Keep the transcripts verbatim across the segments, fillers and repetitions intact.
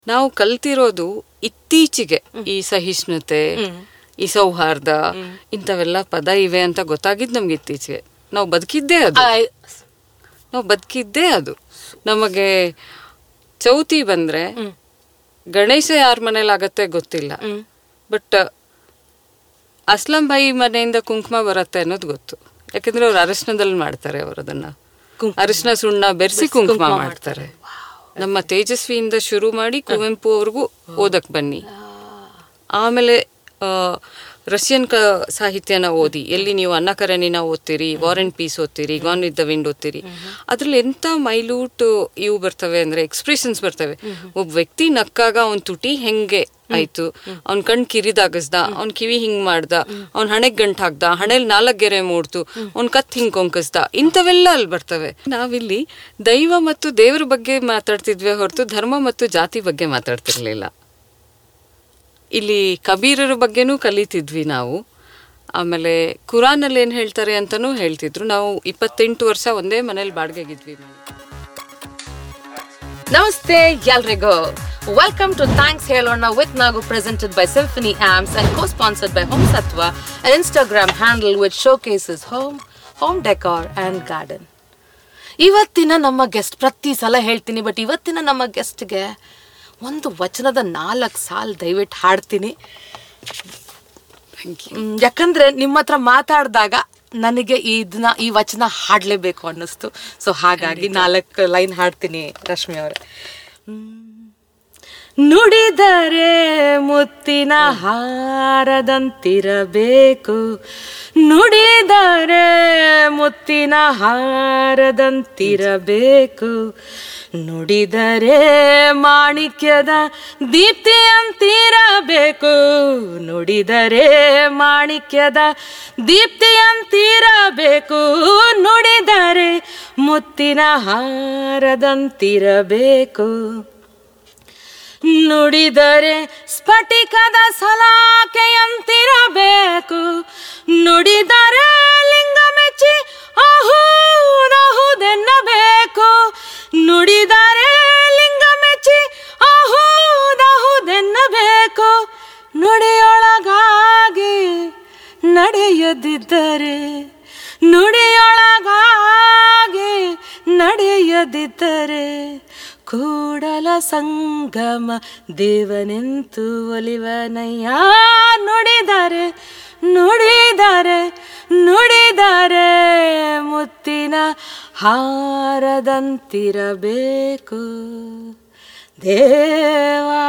ನಾವು ಕಲ್ತಿರೋದು ಇತ್ತೀಚೆಗೆ ಈ ಸಹಿಷ್ಣುತೆ, ಈ ಸೌಹಾರ್ದ, ಇಂಥವೆಲ್ಲ ಪದ ಇವೆ ಅಂತ ಗೊತ್ತಾಗಿದ್ದು ನಮ್ಗೆ ಇತ್ತೀಚೆಗೆ. ನಾವು ಬದುಕಿದ್ದೇ ಅದು ನಾವು ಬದುಕಿದ್ದೇ ಅದು ನಮಗೆ ಚೌತಿ ಬಂದ್ರೆ ಗಣೇಶ ಯಾರ ಮನೇಲಿ ಆಗತ್ತೆ ಗೊತ್ತಿಲ್ಲ, ಬಟ್ ಅಸ್ಲಂ ಬಾಯಿ ಮನೆಯಿಂದ ಕುಂಕುಮ ಬರತ್ತೆ ಅನ್ನೋದು ಗೊತ್ತು. ಯಾಕಂದ್ರೆ ಅವ್ರು ಅರಿಶಿನದಲ್ಲಿ ಮಾಡ್ತಾರೆ, ಅವರು ಅದನ್ನ ಅರಿಶಿನ ಸುಣ್ಣ ಬೆರೆಸಿ ಕುಂಕುಮ ಮಾಡ್ತಾರೆ. ನಮ್ಮ ತೇಜಸ್ವಿಯಿಂದ ಶುರು ಮಾಡಿ ಕುವೆಂಪು ಅವ್ರಿಗೂ ಓದಕ್ ಬನ್ನಿ. ಆಮೇಲೆ ರಷ್ಯನ್ ಕ ಸಾಹಿತ್ಯನ ಓದಿ, ಎಲ್ಲಿ ನೀವು ಅನ್ನ ಕರೆನಿನ ಓದ್ತೀರಿ, ವಾರ್ ಅಂಡ್ ಪೀಸ್ ಓದ್ತೀರಿ, ಗಾನ್ ವಿತ್ ದ ವಿಂಡ್ ಓದ್ತೀರಿ, ಅದ್ರಲ್ಲಿ ಎಂತ ಮೈಲ್ಯೂಟ್ ಇವು ಬರ್ತವೆ ಅಂದ್ರೆ ಎಕ್ಸ್ಪ್ರೆಷನ್ಸ್ ಬರ್ತವೆ. ಒಬ್ಬ ವ್ಯಕ್ತಿ ನಕ್ಕಾಗ ಅವನ್ ತುಟಿ ಹೆಂಗೆ ಆಯ್ತು, ಅವ್ನ್ ಕಣ್ ಕಿರಿದಾಗಸ್ದ, ಅವ್ನ್ ಕಿವಿ ಹಿಂಗ್ ಮಾಡ್ದ, ಅವ್ನ್ ಹಣೆಗ್ ಗಂಟ್ ಹಾಕ್ದ, ಹಣೆಲ್ ನಾಲ್ಕ್ ಗೆರೆ ಮೂಡ್ತು, ಅವ್ನ್ ಕತ್ ಹಿಂಗ್ ಕೊಂಕಸ್ದ, ಇಂಥವೆಲ್ಲ ಅಲ್ಲಿ ಬರ್ತವೆ. ನಾವಿಲ್ಲಿ ದೈವ ಮತ್ತು ದೇವ್ರ ಬಗ್ಗೆ ಮಾತಾಡ್ತಿದ್ವಿ ಹೊರತು ಧರ್ಮ ಮತ್ತು ಜಾತಿ ಬಗ್ಗೆ ಮಾತಾಡ್ತಿರ್ಲಿಲ್ಲ. ಇಲ್ಲಿ ಕಬೀರರ ಬಗ್ಗೆನೂ ಕಲಿತಿದ್ವಿ ನಾವು. ಆಮೇಲೆ ಕುರಾನಲ್ಲಿ ಏನ್ ಹೇಳ್ತಾರೆ ಅಂತಾನೂ ಹೇಳ್ತಿದ್ರು. ನಾವು ಇಪ್ಪತ್ತೆಂಟು ವರ್ಷ ಒಂದೇ ಮನೇಲಿ ಬಾಡಿಗೆಗಿದ್ವಿ. ನಮಸ್ತೆ ಎಲ್ರಿಗೂ, ವೆಲ್ಕಮ್ ಟು ಥ್ಯಾಂಕ್ಸ್ ಹೇಳೋಣ with Nagu, presented by Symphony arms and co-sponsored by home Sattva, an Instagram handle which showcases home, home decor and garden. ಇವತ್ತಿನ ನಮ್ಮ ಗೆಸ್ಟ್, ಪ್ರತಿ ಸಲ ಹೇಳ್ತೀನಿ ಬಟ್ ಇವತ್ತಿನ ನಮ್ಮ ಗೆಸ್ಟ್ಗೆ ಒಂದು ವಚನದ ನಾಲ್ಕು ಸಾಲ್ ದಯವಿಟ್ಟು ಹಾಡ್ತೀನಿ. ಯಾಕಂದ್ರೆ ನಿಮ್ಮ ಹತ್ರ ಮಾತಾಡಿದಾಗ ನನಗೆ ಇದನ್ನ ಈ ವಚನ ಹಾಡ್ಲೇಬೇಕು ಅನ್ನಿಸ್ತು. ಸೊ ಹಾಗಾಗಿ ನಾಲ್ಕು ಲೈನ್ ಹಾಡ್ತೀನಿ ರಶ್ಮಿ ಅವರೇ. ನುಡಿದರೆ ಮುತ್ತಿನ ಹಾರದಂತಿರಬೇಕು, ನುಡಿದರೆ ಮುತ್ತಿನ ಹಾರದಂತಿರಬೇಕು, ನುಡಿದರೆ ಮಾಣಿಕ್ಯದ ದೀಪ್ತಿಯಂತಿರಬೇಕು, ನುಡಿದರೆ ಮಾಣಿಕ್ಯದ ದೀಪ್ತಿಯಂತಿರಬೇಕು, ನುಡಿದರೆ ಮುತ್ತಿನ ಹಾರದಂತಿರಬೇಕು, ನುಡಿದರೆ ಸ್ಫಟಿಕದ ಸಲಾಕೆಯಂತಿರಬೇಕು, ನುಡಿದರೆ ಲಿಂಗ ಮೆಚ್ಚಿ ಆಹುದಹುದೆನ್ನಬೇಕು, ನುಡಿದರೆ ಲಿಂಗ ಮೆಚ್ಚಿ ಆಹುದಹುದೆನ್ನಬೇಕು, ನುಡಿಯೊಳಗಾಗಿ ನಡೆಯದಿದ್ದರೆ, ನುಡಿಯೊಳಗಾಗಿ ನಡೆಯದಿದ್ದರೆ ಕೂಡಲ ಸಂಗಮ ದೇವನೆಂತು ಒಲಿವನಯ್ಯ, ನುಡಿದರೆ ನುಡಿದರೆ ನುಡಿದರೆ ಮುತ್ತಿನ ಹಾರದಂತಿರಬೇಕು, ದೇವಾ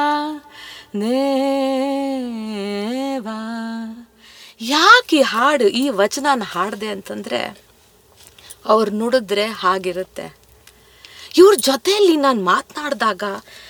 ದೇವಾ. ಯಾಕೆ ಈ ಹಾಡು, ಈ ವಚನ ಹಾಡಿದೆ ಅಂತಂದ್ರೆ ಅವ್ರು ನುಡಿದ್ರೆ ಹಾಗಿರುತ್ತೆ. ಇವ್ರ ಜೊತೆಯಲ್ಲಿ ನಾನು ಮಾತನಾಡಿದಾಗ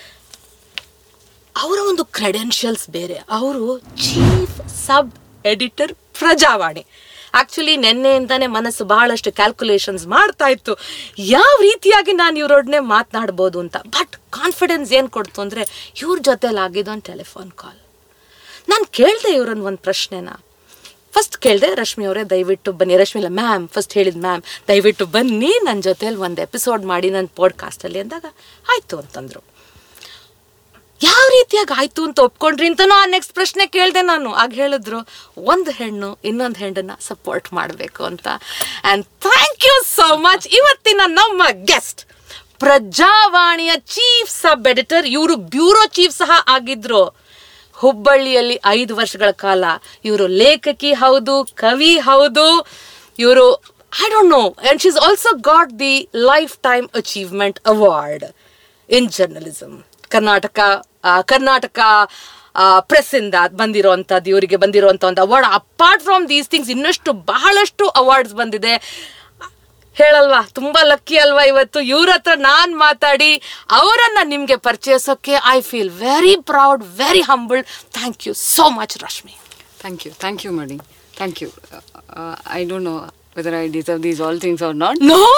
ಅವರ ಒಂದು ಕ್ರೆಡೆನ್ಷಿಯಲ್ಸ್ ಬೇರೆ. ಅವರು chief sub editor Prajavani. Actually ನಿನ್ನೆಯಿಂದಾನೆ ಮನಸ್ಸು ಬಹಳಷ್ಟು ಕ್ಯಾಲ್ಕುಲೇಷನ್ಸ್ ಮಾಡ್ತಾ ಇತ್ತು ಯಾವ ರೀತಿಯಾಗಿ ನಾನು ಇವರೊಡನೆ ಮಾತನಾಡ್ಬೋದು ಅಂತ. ಬಟ್ ಕಾನ್ಫಿಡೆನ್ಸ್ ಏನು ಕೊಡ್ತು ಅಂದರೆ ಇವ್ರ ಜೊತೆಲಿ ಆಗಿದ್ದು ಒಂದು ಟೆಲಿಫೋನ್ ಕಾಲ್. ನಾನು ಕೇಳಿದೆ ಇವ್ರನ್ನ ಒಂದು ಪ್ರಶ್ನೆನ. ಫಸ್ಟ್ ಕೇಳಿದೆ, ರಶ್ಮಿ ಅವರೇ ದಯವಿಟ್ಟು ಬನ್ನಿ, ರಶ್ಮಿ ಇಲ್ಲ ಮ್ಯಾಮ್, ಫಸ್ಟ್ ಹೇಳಿದ್ ಮ್ಯಾಮ್ ದಯವಿಟ್ಟು ಬನ್ನಿ ನನ್ನ ಜೊತೆಲಿ ಒಂದು ಎಪಿಸೋಡ್ ಮಾಡಿ ನನ್ನ ಪಾಡ್ಕಾಸ್ಟಲ್ಲಿ ಅಂದಾಗ ಆಯಿತು ಅಂತಂದರು. ಯಾವ ರೀತಿಯಾಗಿ ಆಯಿತು ಅಂತ ಒಪ್ಕೊಂಡ್ರಿ ಅಂತನೂ ಆ ನೆಕ್ಸ್ಟ್ ಪ್ರಶ್ನೆ ಕೇಳಿದೆ ನಾನು. ಆಗ ಹೇಳಿದ್ರು ಒಂದು ಹೆಣ್ಣು ಇನ್ನೊಂದು ಹೆಣ್ಣನ್ನ ಸಪೋರ್ಟ್ ಮಾಡಬೇಕು ಅಂತ. And thank you so much. ಇವತ್ತಿನ ನಮ್ಮ ಗೆಸ್ಟ್ ಪ್ರಜಾವಾಣಿಯ ಚೀಫ್ ಸಬ್ ಎಡಿಟರ್, ಇವರು ಬ್ಯೂರೋ ಚೀಫ್ ಸಹ ಆಗಿದ್ರು. ಹುಬ್ಬಳ್ಳಿಯಲ್ಲಿ ಐದು ವರ್ಷಗಳ ಕಾಲ ಇವರು ಲೇಖಕಿ ಹೌದು, ಕವಿ ಹೌದು. ಇವರು I don't know, and she is also got the lifetime achievement award in journalism. Karnataka Karnataka press ಇಂದ ಬಂದಿರೋಂಥದ್ದು ಇವರಿಗೆ ಬಂದಿರೋಂಥ ಒಂದು award. Apart from these things ಇನ್ನಷ್ಟು ಬಹಳಷ್ಟು ಅವಾರ್ಡ್ಸ್ ಬಂದಿದೆ. ಹೇಳಲ್ವಾ, ತುಂಬಾ ಲಕ್ಕಿ ಅಲ್ವಾ ಇವತ್ತು ಇವ್ರ ಹತ್ರ ನಾನು ಮಾತಾಡಿ ಅವರನ್ನ ನಿಮ್ಗೆ ಪರಿಚಯಿಸೋಕೆ. I feel very proud, very humble. Thank you so much Rashmi. Thank you thank you ಮಾಡಿ thank you. I don't know whether I deserve these all things are not. No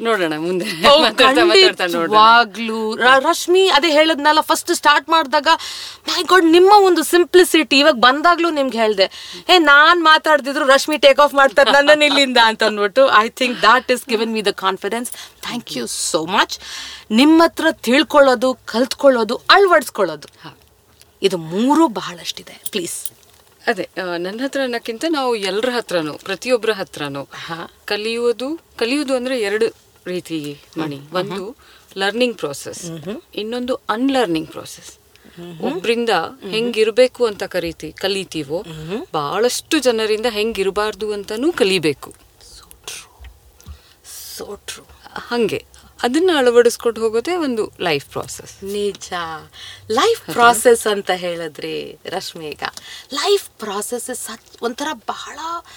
ನೋಡೋಣ ಮುಂದೆ ಖಂಡಿತವಾಗ್ಲೂ. ರಶ್ಮಿ ಅದೇ ಹೇಳದ್ನಲ್ಲ, ಫಸ್ಟ್ ಸ್ಟಾರ್ಟ್ ಮಾಡಿದಾಗ ಮೈ ಗಾಡ್ ನಿಮ್ಮ ಒಂದು simplicity, ಇವಾಗ ಬಂದಾಗ್ಲೂ ನಿಮ್ಗೆ ಹೇಳ್ದೆ ಏ ನಾನ್ ಮಾತಾಡ್ತಿದ್ರು ರಶ್ಮಿ ಟೇಕ್ ಆಫ್ ಮಾಡ್ತಾರೆ ನನ್ನನ್ನು ಇಲ್ಲಿಂದ ಅಂತ ಅಂದ್ಬಿಟ್ಟು. I think that is given me the confidence. Thank you so much. ನಿಮ್ಮ ಹತ್ರ ತಿಳ್ಕೊಳ್ಳೋದು, ಕಲ್ತ್ಕೊಳ್ಳೋದು, ಅಳವಡಿಸ್ಕೊಳ್ಳೋದು, ಇದು ಮೂರು ಬಹಳಷ್ಟಿದೆ. ಪ್ಲೀಸ್. ಅದೇ ನನ್ನ ಹತ್ರ ಅನ್ನಕ್ಕಿಂತ ನಾವು ಎಲ್ಲರ ಹತ್ರನೂ, ಪ್ರತಿಯೊಬ್ಬರ ಹತ್ರನೂ ಕಲಿಯುವುದು ಕಲಿಯುವುದು ಅಂದ್ರೆ ಎರಡು ರೀತಿ ಮಣಿ. ಒಂದು ಲರ್ನಿಂಗ್ ಪ್ರೋಸೆಸ್, ಇನ್ನೊಂದು ಅನ್ಲರ್ನಿಂಗ್ ಪ್ರೋಸೆಸ್. ಒಬ್ರಿಂದ ಹೆಂಗಿರ್ಬೇಕು ಅಂತ ಕರೀತಿ ಕಲಿತೀವೋ ಬಹಳಷ್ಟು ಜನರಿಂದ ಹೆಂಗಿರಬಾರ್ದು ಅಂತಾನೂ ಕಲಿಬೇಕು. So true. ಹಂಗೆ ಅದನ್ನ ಅಳವಡಿಸ್ಕೊಂಡು ಹೋಗೋದೇ ಒಂದು ಲೈಫ್ ಪ್ರಾಸೆಸ್. ನಿಜ. ಲೈಫ್ ಪ್ರಾಸೆಸ್ ಅಂತ ಹೇಳಿದ್ರಿ ರಶ್ಮಿ. ಈಗ ಲೈಫ್ ಪ್ರಾಸೆಸ್ ಇಸ್ ಸಚ್ ಒಂಥರ ಬಹಳ,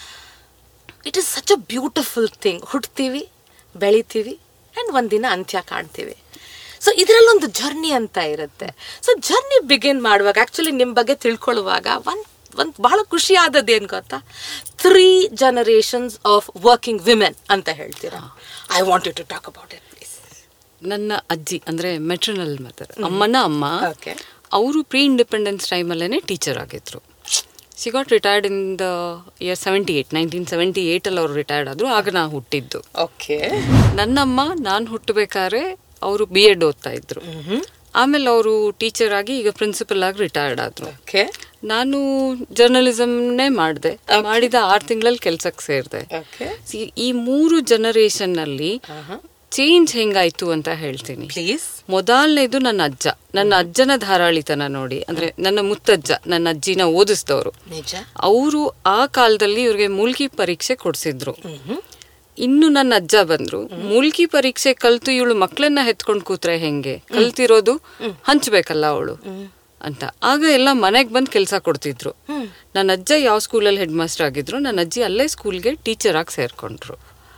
it is such a beautiful thing. ಹುಟ್ತೀವಿ, ಬೆಳಿತೀವಿ, ಆ್ಯಂಡ್ ಒಂದಿನ ಅಂತ್ಯ ಕಾಣ್ತೀವಿ. ಸೊ ಇದರಲ್ಲೊಂದು ಜರ್ನಿ ಅಂತ ಇರುತ್ತೆ. ಸೊ ಜರ್ನಿ ಬಿಗಿನ್ ಮಾಡುವಾಗ ಆ್ಯಕ್ಚುಲಿ ನಿಮ್ಮ ಬಗ್ಗೆ ತಿಳ್ಕೊಳ್ಳುವಾಗ ಒಂದು ಒಂದು ಬಹಳ ಖುಷಿ ಆದದ್ದು ಏನು ಗೊತ್ತಾ, three generations of working women ಅಂತ ಹೇಳ್ತೀರಾ. I want you to talk about it. ನನ್ನ ಅಜ್ಜಿ ಅಂದ್ರೆ ಮೆಟ್ರನಲ್ ಮದರ್, ಅಮ್ಮನ ಅಮ್ಮ, ಅವರು ಪ್ರೀ ಇಂಡಿಪೆಂಡೆನ್ಸ್ ಟೈಮಲ್ಲೇ ಟೀಚರ್ ಆಗಿದ್ರು. She got retired in the year seventy eight nineteen seventy eight ಅಲ್ಲಿ ಅವ್ರು ರಿಟೈರ್ಡ್ ಆದ್ರು. ಆಗ ನಾ ಹುಟ್ಟಿದ್ದು. ಓಕೆ. ನನ್ನಮ್ಮ ನಾನು ಹುಟ್ಟಬೇಕಾದ್ರೆ ಅವರು ಬಿ ಎಡ್ ಓದ್ತಾ ಇದ್ರು. ಆಮೇಲೆ ಅವರು ಟೀಚರ್ ಆಗಿ ಈಗ ಪ್ರಿನ್ಸಿಪಲ್ ಆಗಿ ರಿಟೈರ್ಡ್ ಆದ್ರು. ನಾನು ಜರ್ನಲಿಸಮ್ನೇ ಮಾಡಿದೆ. ಮಾಡಿದ ಆರು ತಿಂಗಳಲ್ಲಿ ಕೆಲ್ಸಕ್ಕೆ ಸೇರಿದೆ. ಈ ಮೂರು ಜನರೇಷನ್ ನಲ್ಲಿ ಚೇಂಜ್ ಹೆಂಗಾಯ್ತು ಅಂತ ಹೇಳ್ತೀನಿ. ಮೊದಲನೇದು ನನ್ನ ಅಜ್ಜ. ನನ್ನ ಅಜ್ಜನ ಧಾರಾಳಿತನ ನೋಡಿ, ಅಂದ್ರೆ ನನ್ನ ಮುತ್ತಜ್ಜ, ನನ್ನ ಅಜ್ಜಿನ ಓದಿಸಿದವರು. ಅವರು ಆ ಕಾಲದಲ್ಲಿ ಇವ್ರಿಗೆ ಮೂಲ್ಕಿ ಪರೀಕ್ಷೆ ಕೊಡ್ಸಿದ್ರು. ಇನ್ನು ನನ್ನ ಅಜ್ಜ ಬಂದ್ರು, ಮೂಲ್ಕಿ ಪರೀಕ್ಷೆ ಕಲ್ತು ಇವಳು ಮಕ್ಳನ್ನ ಹೆತ್ಕೊಂಡ್ ಕೂತ್ರೆ ಹೆಂಗೆ, ಕಲ್ತಿರೋದು ಹಂಚ್ಬೇಕಲ್ಲ ಅವಳು ಅಂತ. ಆಗ ಎಲ್ಲ ಮನೆಗ್ ಬಂದ್ ಕೆಲ್ಸ ಕೊಡ್ತಿದ್ರು. ನನ್ನ ಅಜ್ಜ ಯಾವ ಸ್ಕೂಲಲ್ಲಿ ಹೆಡ್ ಮಾಸ್ಟರ್ ಆಗಿದ್ರು, ನನ್ನ ಅಜ್ಜಿ ಅಲ್ಲೇ ಸ್ಕೂಲ್ಗೆ ಟೀಚರ್ ಆಗಿ ಸೇರ್ಕೊಂಡ್ರು.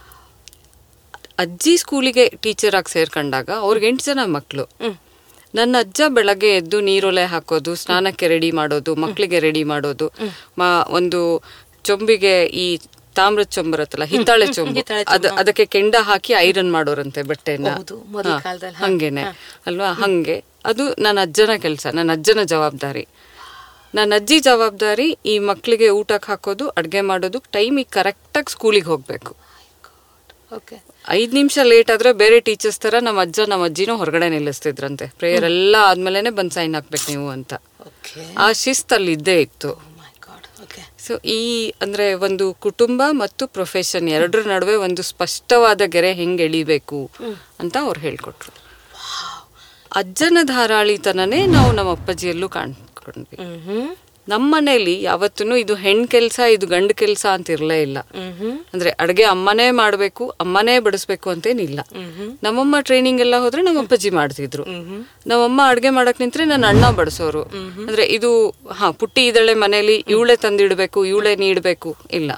ಅಜ್ಜಿ ಸ್ಕೂಲಿಗೆ ಟೀಚರ್ ಆಗಿ ಸೇರ್ಕೊಂಡಾಗ ಅವ್ರಿಗೆ ಎಂಟು ಜನ ಮಕ್ಕಳು. ನನ್ನ ಅಜ್ಜ ಬೆಳಗ್ಗೆ ಎದ್ದು ನೀರೊಲೆ ಹಾಕೋದು, ಸ್ನಾನಕ್ಕೆ ರೆಡಿ ಮಾಡೋದು, ಮಕ್ಕಳಿಗೆ ರೆಡಿ ಮಾಡೋದು, ಒಂದು ಚೊಂಬಿಗೆ ಈ ತಾಮ್ರದ ಚೊಂಬ ಬರುತ್ತಲ್ಲ, ಹಿತ್ತಾಳೆ ಚೊಂಬು, ಅದ ಅದಕ್ಕೆ ಕೆಂಡ ಹಾಕಿ ಐರನ್ ಮಾಡೋರಂತೆ ಬಟ್ಟೆನ. ಹಂಗೇನೆ ಅಲ್ವಾ, ಹಂಗೆ ಅದು ನನ್ನ ಅಜ್ಜನ ಕೆಲಸ, ನನ್ನ ಅಜ್ಜನ ಜವಾಬ್ದಾರಿ. ನನ್ನ ಅಜ್ಜಿ ಜವಾಬ್ದಾರಿ ಈ ಮಕ್ಕಳಿಗೆ ಊಟಕ್ಕೆ ಹಾಕೋದು, ಅಡ್ಗೆ ಮಾಡೋದು, ಟೈಮಿಗೆ ಕರೆಕ್ಟಾಗಿ ಸ್ಕೂಲಿಗೆ ಹೋಗ್ಬೇಕು. ಐದ್ ನಿಮಿಷ ಲೇಟ್ ಆದ್ರೆ ಬೇರೆ ಟೀಚರ್ಸ್ ತರ ನಮ್ಮ ಅಜ್ಜ ನಮ್ಮ ಅಜ್ಜಿನೂ ಹೊರಗಡೆ ನಿಲ್ಲಿಸ್ತಿದ್ರಂತೆ. ಪ್ರೇಯರ್ ಎಲ್ಲ ಆದ್ಮೇಲೆ ಬಂದ್ ಸೈನ್ ಹಾಕ್ಬೇಕು ನೀವು ಅಂತ. ಆ ಶಿಸ್ತಲ್ಲಿ ಇದ್ದೇ ಇತ್ತು. ಸೊ ಈ ಅಂದ್ರೆ ಒಂದು ಕುಟುಂಬ ಮತ್ತು ಪ್ರೊಫೆಷನ್ ಎರಡರ ನಡುವೆ ಒಂದು ಸ್ಪಷ್ಟವಾದ ಗೆರೆ ಹೆಂಗ್ ಎಳಿಬೇಕು ಅಂತ ಅವ್ರು ಹೇಳ್ಕೊಟ್ರು. ಅಜ್ಜನ ಧಾರಾಳಿತನನೇ ನಾವು ನಮ್ಮ ಅಪ್ಪಾಜಿಯಲ್ಲೂ ಕಾಣ್ಕೊಂಡ್ವಿ. ನಮ್ಮ ಮನೇಲಿ ಯಾವತ್ತೂ ಇದು ಹೆಣ್ ಕೆಲ್ಸ, ಇದು ಗಂಡು ಕೆಲ್ಸ ಅಂತ ಇರ್ಲೇ ಇಲ್ಲ. ಅಂದ್ರೆ ಅಡ್ಗೆ ಅಮ್ಮನೇ ಮಾಡ್ಬೇಕು, ಅಮ್ಮನೇ ಬಡಿಸ್ಬೇಕು ಅಂತೇನಿಲ್ಲ. ನಮ್ಮಮ್ಮ ಟ್ರೈನಿಂಗ್ ಎಲ್ಲ ಹೋದ್ರೆ ನಮ್ಮ ಅಪ್ಪಾಜಿ ಮಾಡ್ತಿದ್ರು. ನಮ್ಮಮ್ಮ ಅಡ್ಗೆ ಮಾಡಕ್ ನಿಂತ್ರೆ ನನ್ನ ಅಣ್ಣ ಬಡಿಸೋರು. ಅಂದ್ರೆ ಇದು ಹಾ ಪುಟ್ಟಿ ಇದಳೆ ಮನೇಲಿ ಇವಳೆ ತಂದಿಡ್ಬೇಕು, ಇವಳೆ ನೀಡ್ಬೇಕು ಇಲ್ಲ.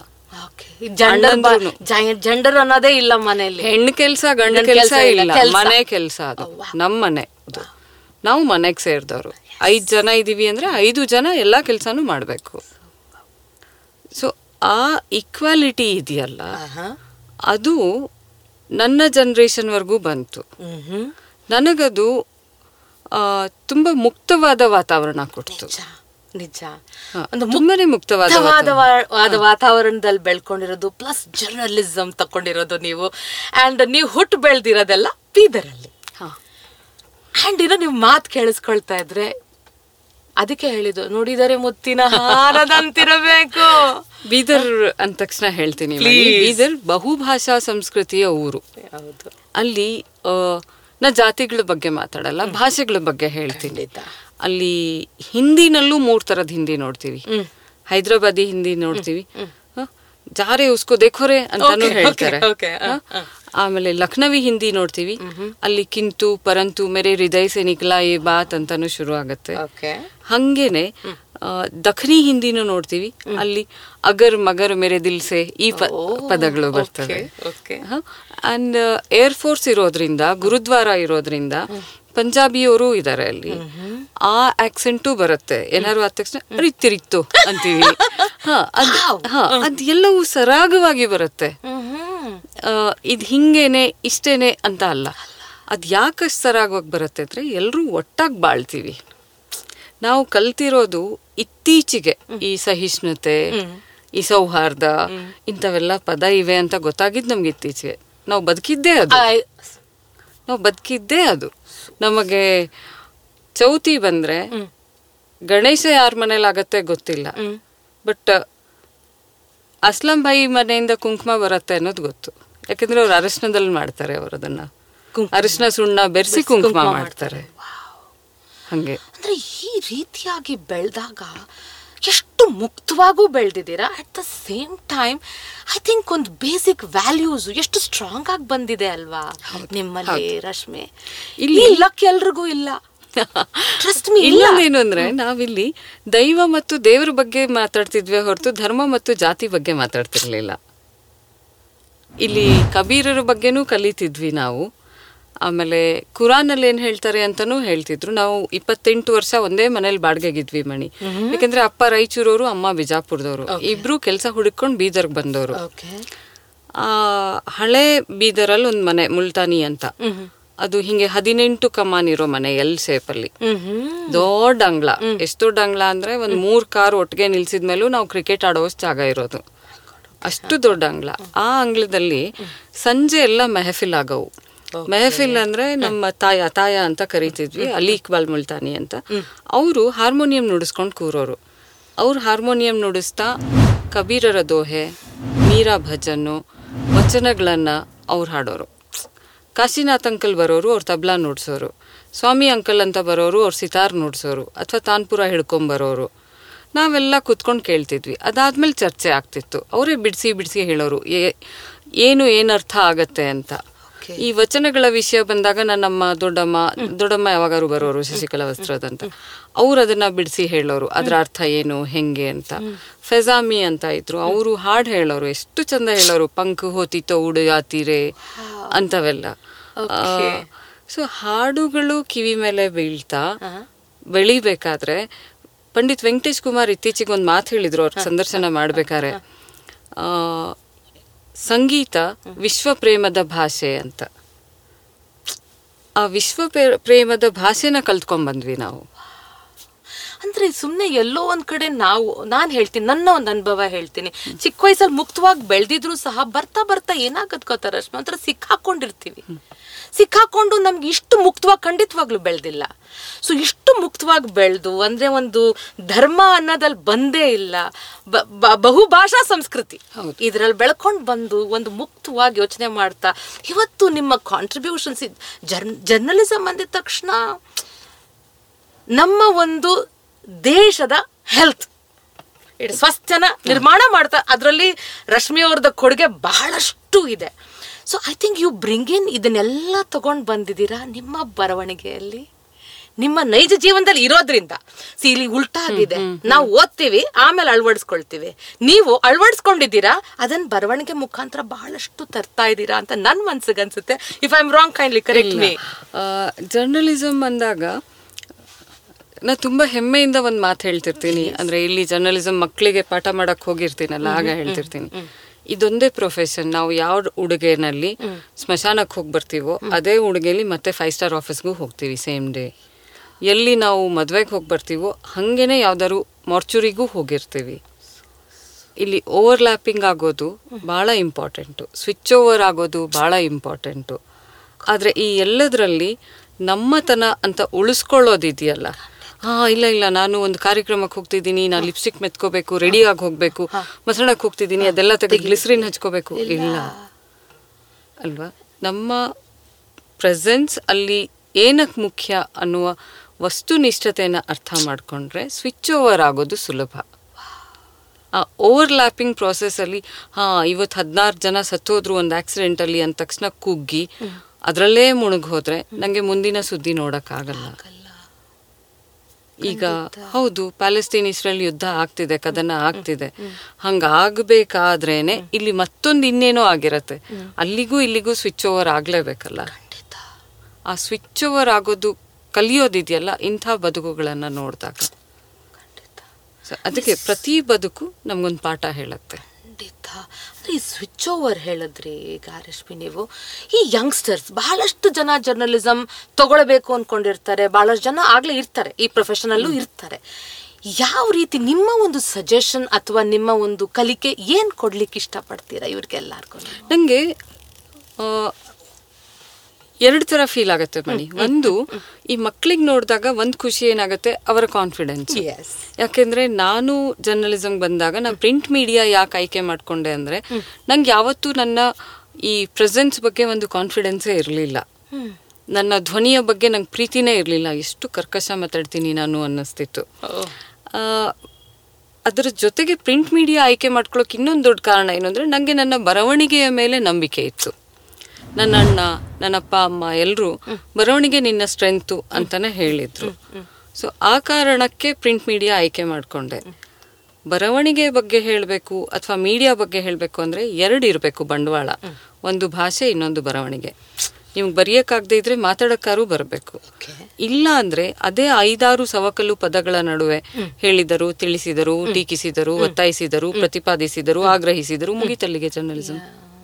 ಜೆಂಡರ್ ಅನ್ನೋದೇ ಇಲ್ಲ ಮನೇಲಿ. ಹೆಣ್ಣು ಕೆಲ್ಸ ಗಂಡು ಕೆಲ್ಸ ಇಲ್ಲ, ಮನೆ ಕೆಲ್ಸ ಅದು. ನಮ್ ಮನೆ ಅದು, ನಾವು ಮನೆಗ್ ಸೇರಿದವರು. ಐದ್ ಜನ ಇದೀವಿ ಅಂದ್ರೆ ಐದು ಜನ ಎಲ್ಲಾ ಕೆಲ್ಸಾನು ಮಾಡ್ಬೇಕು. ಸೊ ಆ ಈಕ್ವಾಲಿಟಿ ಇದೆಯಲ್ಲ, ಅದು ನನ್ನ ಜನರೇಷನ್ ವರ್ಗೂ ಬಂತು. ನನಗದು ಆ ತುಂಬಾ ಮುಕ್ತವಾದ ವಾತಾವರಣ ಕೊಡ್ತು. ನಿಜ. ಒಂದು ತುಂಬಾನೇ ಮುಕ್ತವಾದ ವಾತಾವರಣದಲ್ಲಿ ಬೆಳ್ಕೊಂಡಿರೋದು, ಪ್ಲಸ್ ಜರ್ನಲಿಸಮ್ ತಕೊಂಡಿರೋದು ನೀವು. ಅಂಡ್ ನೀವು ಹುಟ್ಟು ಬೆಳ್ದಿರೋದೆಲ್ಲ ಬೀದರಲ್ಲಿ. ಅಂಡ್ ಇನ್ನು ನೀವು ಮಾತು ಕೇಳಿಸ್ಕೊಳ್ತಾ ಇದ್ರೆ ಅದಕ್ಕೆ ಹೇಳಿದ್ದು, ನೋಡಿದರೆ ಮುತ್ತಿನ ಹಾರದಂತಿರಬೇಕು. ಬೀದರ್ ಅಂದ ತಕ್ಷಣ ಹೇಳ್ತೀನಿ, ಬೀದರ್ ಬಹುಭಾಷಾ ಸಂಸ್ಕೃತಿಯ ಊರು. ಅಲ್ಲಿ ನಾ ಜಾತಿಗಳ ಬಗ್ಗೆ ಮಾತಾಡಲ್ಲ, ಭಾಷೆಗಳ ಬಗ್ಗೆ ಹೇಳ್ತೀನಿ. ಅಲ್ಲಿ ಹಿಂದಿನಲ್ಲೂ ಮೂರ್ ತರದ್ ಹಿಂದಿ ನೋಡ್ತೀವಿ. ಹೈದ್ರಾಬಾದಿ ಹಿಂದಿ ನೋಡ್ತೀವಿ, ಜಾರೆ ಉಸ್ಕೋ ದೇಖೋರೆ ಅಂತಾನು ಹೇಳ್ತಾರೆ. ಆಮೇಲೆ ಲಕ್ನವಿ ಹಿಂದಿ ನೋಡ್ತೀವಿ, ಅಲ್ಲಿ ಕಿಂತು ಪರಂತು ಮೇರೆ ಹೃದಯ ಸೆ ನಿಕ್ಲಾ ಏ ಬಾತ್ ಅಂತಾನು ಶುರು ಆಗತ್ತೆ. ಹಂಗೇನೆ ದಖನಿ ಹಿಂದಿನೂ ನೋಡ್ತೀವಿ, ಅಲ್ಲಿ ಅಗರ್ ಮಗರ್ ಮೇರೆ ದಿಲ್ ಸೆ ಈ ಪದಗಳು ಬರ್ತವೆ. ಅಂಡ್ ಏರ್ ಫೋರ್ಸ್ ಇರೋದ್ರಿಂದ, ಗುರುದ್ವಾರ ಇರೋದ್ರಿಂದ ಪಂಜಾಬಿಯವರು ಇದಾರೆ ಅಲ್ಲಿ. ಆ ಆಕ್ಸೆಂಟು ಬರುತ್ತೆ. ಏನಾದ್ರು ಆದ ತಕ್ಷಣ ರಿತ್ತಿರಿತ್ತು ಅಂತೀವಿ. ಹ ಅದ್ ಹ ಅದ್ ಎಲ್ಲವೂ ಸರಾಗವಾಗಿ ಬರುತ್ತೆ. ಇದು ಹಿಂಗೇನೆ ಇಷ್ಟೇನೆ ಅಂತ ಅಲ್ಲ. ಅದು ಯಾಕಷ್ಟು ಸರಾಗೋಗಿ ಬರುತ್ತೆ ಅಂದರೆ ಎಲ್ಲರೂ ಒಟ್ಟಾಗಿ ಬಾಳ್ತೀವಿ. ನಾವು ಕಲ್ತಿರೋದು ಇತ್ತೀಚೆಗೆ ಈ ಸಹಿಷ್ಣುತೆ, ಈ ಸೌಹಾರ್ದ, ಇಂಥವೆಲ್ಲ ಪದ ಇವೆ ಅಂತ ಗೊತ್ತಾಗಿದ್ದು ನಮ್ಗೆ ಇತ್ತೀಚೆಗೆ. ನಾವು ಬದುಕಿದ್ದೇ ಅದು ನಾವು ಬದುಕಿದ್ದೇ ಅದು ನಮಗೆ ಚೌತಿ ಬಂದ್ರೆ ಗಣೇಶ ಯಾರ ಮನೇಲಿ ಆಗತ್ತೆ ಗೊತ್ತಿಲ್ಲ, ಬಟ್ ಅಸ್ಲಂ ಭಾಯಿ ಮನೆಯಿಂದ ಕುಂಕುಮ ಬರತ್ತೆ ಅನ್ನೋದು ಗೊತ್ತು. ಯಾಕಂದ್ರೆ ಅವ್ರು ಅರಿಶಿನದಲ್ಲಿ ಮಾಡ್ತಾರೆ, ಅವರು ಅದನ್ನ ಅರಿಶಿನ ಸುಣ್ಣ ಬೆರೆಸಿ ಕುಂಕುಮ ಮಾಡ್ತಾರೆ. ಹಂಗೆ ಅಂದ್ರೆ ಈ ರೀತಿಯಾಗಿ ಬೆಳೆದಾಗ ಎಷ್ಟು ಮುಕ್ತವಾಗೂ ಬೆಳೆದಿದ್ದೀರಾ. At the same time I think ಒಂದು ಬೇಸಿಕ್ ವ್ಯಾಲ್ಯೂಸ್ ಎಷ್ಟು ಸ್ಟ್ರಾಂಗ್ ಆಗಿ ಬಂದಿದೆ ಅಲ್ವಾ ನಿಮ್ಮಲ್ಲಿ ರಶ್ಮಿ. ಇಲ್ಲಿ ಲಕ್ ಎಲ್ರಿಗೂ ಇಲ್ಲ. ಇನ್ನೊಂದೇನು ಅಂದ್ರೆ ನಾವಿಲ್ಲಿ ದೈವ ಮತ್ತು ದೇವರ ಬಗ್ಗೆ ಮಾತಾಡ್ತಿದ್ವಿ ಹೊರತು ಧರ್ಮ ಮತ್ತು ಜಾತಿ ಬಗ್ಗೆ ಮಾತಾಡ್ತಿರ್ಲಿಲ್ಲ. ಇಲ್ಲಿ ಕಬೀರರ ಬಗ್ಗೆನೂ ಕಲಿತಿದ್ವಿ ನಾವು. ಆಮೇಲೆ ಕುರಾನಲ್ಲಿ ಏನ್ ಹೇಳ್ತಾರೆ ಅಂತಾನೂ ಹೇಳ್ತಿದ್ರು. ನಾವು ಇಪ್ಪತ್ತೆಂಟು ವರ್ಷ ಒಂದೇ ಮನೇಲಿ ಬಾಡ್ಗೆಗಿದ್ವಿ ಮಣಿ. ಯಾಕಂದ್ರೆ ಅಪ್ಪ ರಾಯಚೂರವರು, ಅಮ್ಮ ಬಿಜಾಪುರದವರು. ಇಬ್ರು ಕೆಲಸ ಹುಡುಕೊಂಡು ಬೀದರ್ಗ್ ಬಂದವರು. ಆ ಹಳೆ ಬೀದರಲ್ಲಿ ಒಂದ್ ಮನೆ ಮುಲ್ತಾನಿ ಅಂತ, ಅದು ಹಿಂಗೆ ಹದಿನೆಂಟು ಕಮಾನ್ ಇರೋ ಮನೆ, ಎಲ್ ಶೇಪ್ ಅಲ್ಲಿ ದೊಡ್ಡ ಅಂಗ್ಳ. ಎಷ್ಟು ದೊಡ್ಡ ಅಂಗ್ಳ ಅಂದ್ರೆ ಒಂದ್ ಮೂರ್ ಕಾರ್ ಒಟ್ಟಿಗೆ ನಿಲ್ಸಿದ್ಮೇಲೂ ನಾವು ಕ್ರಿಕೆಟ್ ಆಡೋವಷ್ಟು ಜಾಗ ಇರೋದು, ಅಷ್ಟು ದೊಡ್ಡ ಅಂಗ್ಳ. ಆ ಅಂಗ್ಳದಲ್ಲಿ ಸಂಜೆ ಎಲ್ಲ ಮೆಹಫಿಲ್ ಆಗವು. ಮೆಹಫಿಲ್ ಅಂದ್ರೆ ನಮ್ಮ ತಾಯ ತಾಯ ಅಂತ ಕರಿತಿದ್ವಿ, ಅಲಿ ಇಕ್ಬಾಲ್ ಮುಲ್ತಾನಿ ಅಂತ. ಅವರು ಹಾರ್ಮೋನಿಯಂ ನುಡಿಸ್ಕೊಂಡು ಕೂರೋರು. ಅವ್ರು ಹಾರ್ಮೋನಿಯಂ ನುಡಿಸ್ತಾ ಕಬೀರರ ದೋಹೆ, ಮೀರಾ ಭಜನ್ನು, ವಚನಗಳನ್ನ ಅವ್ರು ಹಾಡೋರು. ಕಾಶಿನಾಥ್ ಅಂಕಲ್ ಬರೋರು, ಅವ್ರು ತಬ್ಲಾ ನುಡ್ಸೋರು. ಸ್ವಾಮಿ ಅಂಕಲ್ ಅಂತ ಬರೋರು, ಅವ್ರು ಸಿತಾರ್ ನುಡ್ಸೋರು ಅಥವಾ ತಾನ್ಪುರ ಹಿಡ್ಕೊಂಬರೋರು. ನಾವೆಲ್ಲ ಕುತ್ಕೊಂಡು ಕೇಳ್ತಿದ್ವಿ. ಅದಾದ್ಮೇಲೆ ಚರ್ಚೆ ಆಗ್ತಿತ್ತು. ಅವರೇ ಬಿಡಿಸಿ ಬಿಡಿಸಿ ಹೇಳೋರು ಏನು ಏನರ್ಥ ಆಗತ್ತೆ ಅಂತ. ಈ ವಚನಗಳ ವಿಷಯ ಬಂದಾಗ ನನ್ನಮ್ಮ ದೊಡ್ಡಮ್ಮ ದೊಡ್ಡಮ್ಮ ಯಾವಾಗಾರು ಬರೋರು, ಶಶಿಕಲಾ ವಸ್ತ್ರದಂತ, ಅವ್ರು ಅದನ್ನ ಬಿಡಿಸಿ ಹೇಳೋರು, ಅದ್ರ ಅರ್ಥ ಏನು ಹೆಂಗೆ ಅಂತ. ಫೆಜಾಮಿ ಅಂತ ಇದ್ರು, ಅವರು ಹಾಡು ಹೇಳೋರು, ಎಷ್ಟು ಚಂದ ಹೇಳೋರು. ಪಂಕ್ ಹೋತಿತೋ ಉಡಾತೀರೆ ಅಂತವೆಲ್ಲ. ಸೊ ಹಾಡುಗಳು ಕಿವಿ ಮೇಲೆ ಬೀಳ್ತಾ ಬೆಳಿಬೇಕಾದ್ರೆ ಪಂಡಿತ್ ವೆಂಕಟೇಶ್ ಕುಮಾರ್ ಇತ್ತೀಚೆಗೆ ಒಂದು ಮಾತು ಹೇಳಿದ್ರು ಅವ್ರ ಸಂದರ್ಶನ ಮಾಡ್ಬೇಕಾರೆ, ಆ ಸಂಗೀತ ವಿಶ್ವ ಪ್ರೇಮದ ಭಾಷೆ ಅಂತ. ಆ ವಿಶ್ವ ಪ್ರೇಮದ ಭಾಷೆನ ಕಲ್ತ್ಕೊಂಡ್ ಬಂದ್ವಿ ನಾವು. ಅಂದ್ರೆ ಸುಮ್ನೆ ಎಲ್ಲೋ ಒಂದ್ ಕಡೆ ನಾವು, ನಾನ್ ಹೇಳ್ತೀನಿ ನನ್ನ ಒಂದು ಅನುಭವ ಹೇಳ್ತೀನಿ. ಚಿಕ್ಕ ವಯಸ್ಸಲ್ಲಿ ಮುಕ್ತವಾಗಿ ಬೆಳೆದಿದ್ರು ಸಹ ಬರ್ತಾ ಬರ್ತಾ ಏನಾಗತ್ ಗೊತ್ತಾ ರಶ್ಮಿ, ಒಂಥರ ಸಿಕ್ಕಾಕೊಂಡಿರ್ತೀವಿ. ಸಿಕ್ಕಾಕೊಂಡು ನಮ್ಗೆ ಇಷ್ಟು ಮುಕ್ತವಾಗಿ ಖಂಡಿತವಾಗ್ಲೂ ಬೆಳೆದಿಲ್ಲ. ಸೊ ಇಷ್ಟು ಮುಕ್ತವಾಗಿ ಬೆಳೆದು ಅಂದ್ರೆ ಒಂದು ಧರ್ಮ ಅನ್ನೋದಲ್ಲಿ ಬಂದೇ ಇಲ್ಲ, ಬಹುಭಾಷಾ ಸಂಸ್ಕೃತಿ ಇದ್ರಲ್ಲಿ ಬೆಳ್ಕೊಂಡು ಬಂದು ಒಂದು ಮುಕ್ತವಾಗಿ ಯೋಚನೆ ಮಾಡ್ತಾ ಇವತ್ತು ನಿಮ್ಮ ಕಾಂಟ್ರಿಬ್ಯೂಷನ್ಸ್ ಜರ್ನ ಜರ್ನಲಿಸಮ್ ಅಂದಿದ ತಕ್ಷಣ ನಮ್ಮ ಒಂದು ದೇಶದ ಹೆಲ್ತ್ ಇಟ್ ಸ್ವಸ್ಥನ ನಿರ್ಮಾಣ ಮಾಡ್ತಾ ಅದರಲ್ಲಿ ರಶ್ಮಿ ಅವ್ರದ ಕೊಡುಗೆ ಬಹಳಷ್ಟು ಇದೆ. So I think you bring in ಇದನ್ನೆಲ್ಲ ತಗೊಂಡು ಬಂದಿದ್ದೀರಾ ನಿಮ್ಮ ಬರವಣಿಗೆಯಲ್ಲಿ, ನಿಮ್ಮ ನೈಜ ಜೀವನದಲ್ಲಿ ಇರೋದ್ರಿಂದ. ಸಿ ಇಲ್ಲಿ ಉಲ್ಟಾ ಆಗಿದೆ, ನಾವು ಓದ್ತೀವಿ ಆಮೇಲೆ ಅಳವಡಿಸ್ಕೊಳ್ತೀವಿ, ನೀವು ಅಳವಡಿಸ್ಕೊಂಡಿದ್ದೀರಾ ಅದನ್ನ ಬರವಣಿಗೆ ಮುಖಾಂತರ ಬಹಳಷ್ಟು ತರ್ತಾ ಇದ್ದೀರಾ ಅಂತ ನನ್ ಮನ್ಸಿಗೆ ಅನ್ಸುತ್ತೆ. If I am wrong kindly correct me. Journalism ಅಂದಾಗ ನಾ ತುಂಬಾ ಹೆಮ್ಮೆಯಿಂದ ಒಂದ್ ಮಾತು ಹೇಳ್ತಿರ್ತೀನಿ. ಅಂದ್ರೆ ಇಲ್ಲಿ ಜರ್ನಲಿಸಮ್ ಮಕ್ಕಳಿಗೆ ಪಾಠ ಮಾಡಕ್ ಹೋಗಿರ್ತೀನಲ್ಲ, ಆಗ ಹೇಳ್ತಿರ್ತೀನಿ, ಇದೊಂದೇ ಪ್ರೊಫೆಷನ್. ನಾವು ಯಾವ ಉಡುಗೆನಲ್ಲಿ ಸ್ಮಶಾನಕ್ಕೆ ಹೋಗಿ ಬರ್ತೀವೋ ಅದೇ ಉಡುಗೆಲಿ ಮತ್ತೆ ಫೈವ್ ಸ್ಟಾರ್ ಆಫೀಸ್ಗೂ ಹೋಗ್ತೀವಿ ಸೇಮ್ ಡೇ. ಎಲ್ಲಿ ನಾವು ಮದ್ವೆಗೆ ಹೋಗಿ ಬರ್ತೀವೋ ಹಂಗೇನೆ ಯಾವ್ದಾದ್ರು ಮಾರ್ಚುರಿಗೂ ಹೋಗಿರ್ತೀವಿ. ಇಲ್ಲಿ ಓವರ್ಲ್ಯಾಪಿಂಗ್ ಆಗೋದು ಬಹಳ ಇಂಪಾರ್ಟೆಂಟು, ಸ್ವಿಚ್ ಓವರ್ ಆಗೋದು ಬಹಳ ಇಂಪಾರ್ಟೆಂಟು. ಆದ್ರೆ ಈ ಎಲ್ಲದರಲ್ಲಿ ನಮ್ಮತನ ಅಂತ ಉಳಿಸ್ಕೊಳ್ಳೋದಿದೆಯಲ್ಲ, ಹಾ ಇಲ್ಲ ಇಲ್ಲ ನಾನು ಒಂದು ಕಾರ್ಯಕ್ರಮಕ್ಕೆ ಹೋಗ್ತಿದ್ದೀನಿ, ನಾನು ಲಿಪ್ಸ್ಟಿಕ್ ಮೆತ್ಕೋಬೇಕು, ರೆಡಿ ಆಗಿ ಹೋಗ್ಬೇಕು, ಮಸಣಕ್ಕೆ ಹೋಗ್ತಿದ್ದೀನಿ, ಅದೆಲ್ಲ ತೆಗೆದು ಗ್ಲಿಸರಿನ್ ಹಚ್ಕೋಬೇಕು, ಇಲ್ಲ ಅಲ್ವಾ. ನಮ್ಮ ಪ್ರೆಸೆನ್ಸ್ ಅಲ್ಲಿ ಏನಕ್ಕೆ ಮುಖ್ಯ ಅನ್ನುವ ವಸ್ತುನಿಷ್ಠತೆಯನ್ನು ಅರ್ಥ ಮಾಡ್ಕೊಂಡ್ರೆ ಸ್ವಿಚ್ ಓವರ್ ಆಗೋದು ಸುಲಭ. ಆ ಓವರ್ಲ್ಯಾಪಿಂಗ್ ಪ್ರಾಸೆಸ್ಸಲ್ಲಿ ಹಾ ಇವತ್ತು ಹದಿನಾರು ಜನ ಸತ್ತೋದ್ರು ಒಂದು ಆಕ್ಸಿಡೆಂಟಲ್ಲಿ ಅಂದ ತಕ್ಷಣ ಕುಗ್ಗಿ ಅದರಲ್ಲೇ ಮುಳುಗ್ ಹೋದ್ರೆ ನಂಗೆ ಮುಂದಿನ ಸುದ್ದಿ ನೋಡಕ್ಕಾಗಲ್ಲ. ಈಗ ಹೌದು ಪ್ಯಾಲೆಸ್ತೀನ್ ಇಸ್ರೇಲ್ ಯುದ್ಧ ಆಗ್ತಿದೆ, ಕದನ ಆಗ್ತಿದೆ, ಹಂಗಾಗ್ಬೇಕಾದ್ರೇನೆ ಇಲ್ಲಿ ಮತ್ತೊಂದು ಇನ್ನೇನೋ ಆಗಿರತ್ತೆ, ಅಲ್ಲಿಗೂ ಇಲ್ಲಿಗೂ ಸ್ವಿಚ್ ಓವರ್ ಆಗ್ಲೇಬೇಕಲ್ಲ. ಆ ಸ್ವಿಚ್ ಓವರ್ ಆಗೋದು ಕಲಿಯೋದಿದೆಯಲ್ಲ ಇಂಥ ಬದುಕುಗಳನ್ನ ನೋಡಿದಾಗ. ಅದಕ್ಕೆ ಪ್ರತಿ ಬದುಕು ನಮ್ಗೊಂದು ಪಾಠ ಹೇಳುತ್ತೆ. ಖಂಡಿತ. ಅಂದರೆ ಈ ಸ್ವಿಚ್ ಓವರ್ ಹೇಳಿದ್ರಿ ಈಗ ರಶ್ಮಿ ನೀವು, ಈ ಯಂಗ್ಸ್ಟರ್ಸ್ ಬಹಳಷ್ಟು ಜನ ಜರ್ನಲಿಸಮ್ ತಗೊಳ್ಬೇಕು ಅಂದ್ಕೊಂಡಿರ್ತಾರೆ, ಬಹಳಷ್ಟು ಜನ ಆಗಲೇ ಇರ್ತಾರೆ, ಈ ಪ್ರೊಫೆಷನಲ್ಲೂ ಇರ್ತಾರೆ. ಯಾವ ರೀತಿ ನಿಮ್ಮ ಒಂದು ಸಜೆಷನ್ ಅಥವಾ ನಿಮ್ಮ ಒಂದು ಕಲಿಕೆ ಏನು ಕೊಡ್ಲಿಕ್ಕೆ ಇಷ್ಟಪಡ್ತೀರಾ ಇವ್ರಿಗೆಲ್ಲರಿಗೂ? ನನಗೆ ಎರಡು ಥರ ಫೀಲ್ ಆಗುತ್ತೆ ಮಣಿ. ಒಂದು, ಈ ಮಕ್ಳಿಗೆ ನೋಡಿದಾಗ ಒಂದು ಖುಷಿ ಏನಾಗುತ್ತೆ, ಅವರ ಕಾನ್ಫಿಡೆನ್ಸ್. ಯಾಕೆಂದ್ರೆ ನಾನು ಜರ್ನಲಿಸಮ್ ಬಂದಾಗ ನಾನು ಪ್ರಿಂಟ್ ಮೀಡಿಯಾ ಯಾಕೆ ಆಯ್ಕೆ ಮಾಡ್ಕೊಂಡೆ ಅಂದ್ರೆ, ನಂಗೆ ಯಾವತ್ತೂ ನನ್ನ ಈ ಪ್ರೆಸೆನ್ಸ್ ಬಗ್ಗೆ ಒಂದು ಕಾನ್ಫಿಡೆನ್ಸೇ ಇರಲಿಲ್ಲ. ನನ್ನ ಧ್ವನಿಯ ಬಗ್ಗೆ ನಂಗೆ ಪ್ರೀತಿನೇ ಇರಲಿಲ್ಲ. ಎಷ್ಟು ಕರ್ಕಶ ಮಾತಾಡ್ತೀನಿ ನಾನು ಅನ್ನಿಸ್ತಿತ್ತು. ಅದರ ಜೊತೆಗೆ ಪ್ರಿಂಟ್ ಮೀಡಿಯಾ ಆಯ್ಕೆ ಮಾಡ್ಕೊಳ್ಳೋಕೆ ಇನ್ನೊಂದು ದೊಡ್ಡ ಕಾರಣ ಏನು ಅಂದರೆ, ನನಗೆ ನನ್ನ ಬರವಣಿಗೆಯ ಮೇಲೆ ನಂಬಿಕೆ ಇತ್ತು. ನನ್ನ ಅಣ್ಣ, ನನ್ನಪ್ಪ ಅಮ್ಮ ಎಲ್ಲರೂ ಬರವಣಿಗೆ ನಿನ್ನ ಸ್ಟ್ರೆಂತು ಅಂತಾನೆ ಹೇಳಿದ್ರು. ಸೊ ಆ ಕಾರಣಕ್ಕೆ ಪ್ರಿಂಟ್ ಮೀಡಿಯಾ ಆಯ್ಕೆ ಮಾಡಿಕೊಂಡೆ. ಬರವಣಿಗೆ ಬಗ್ಗೆ ಹೇಳಬೇಕು ಅಥವಾ ಮೀಡಿಯಾ ಬಗ್ಗೆ ಹೇಳಬೇಕು ಅಂದರೆ ಎರಡು ಇರಬೇಕು ಬಂಡವಾಳ. ಒಂದು ಭಾಷೆ, ಇನ್ನೊಂದು ಬರವಣಿಗೆ. ನಿಮ್ಗೆ ಬರೆಯೋಕ್ಕಾಗದೇ ಇದ್ರೆ ಮಾತಾಡೋಕ್ಕಾರು ಬರಬೇಕು. ಇಲ್ಲ ಅಂದರೆ ಅದೇ ಐದಾರು ಸವಕಲು ಪದಗಳ ನಡುವೆ ಹೇಳಿದರು, ತಿಳಿಸಿದರು, ಟೀಕಿಸಿದರು, ಒತ್ತಾಯಿಸಿದರು, ಪ್ರತಿಪಾದಿಸಿದರು, ಆಗ್ರಹಿಸಿದರು, ಮುಗಿತಲ್ಲಿಗೆ ಜರ್ನಲಿಸಮ್.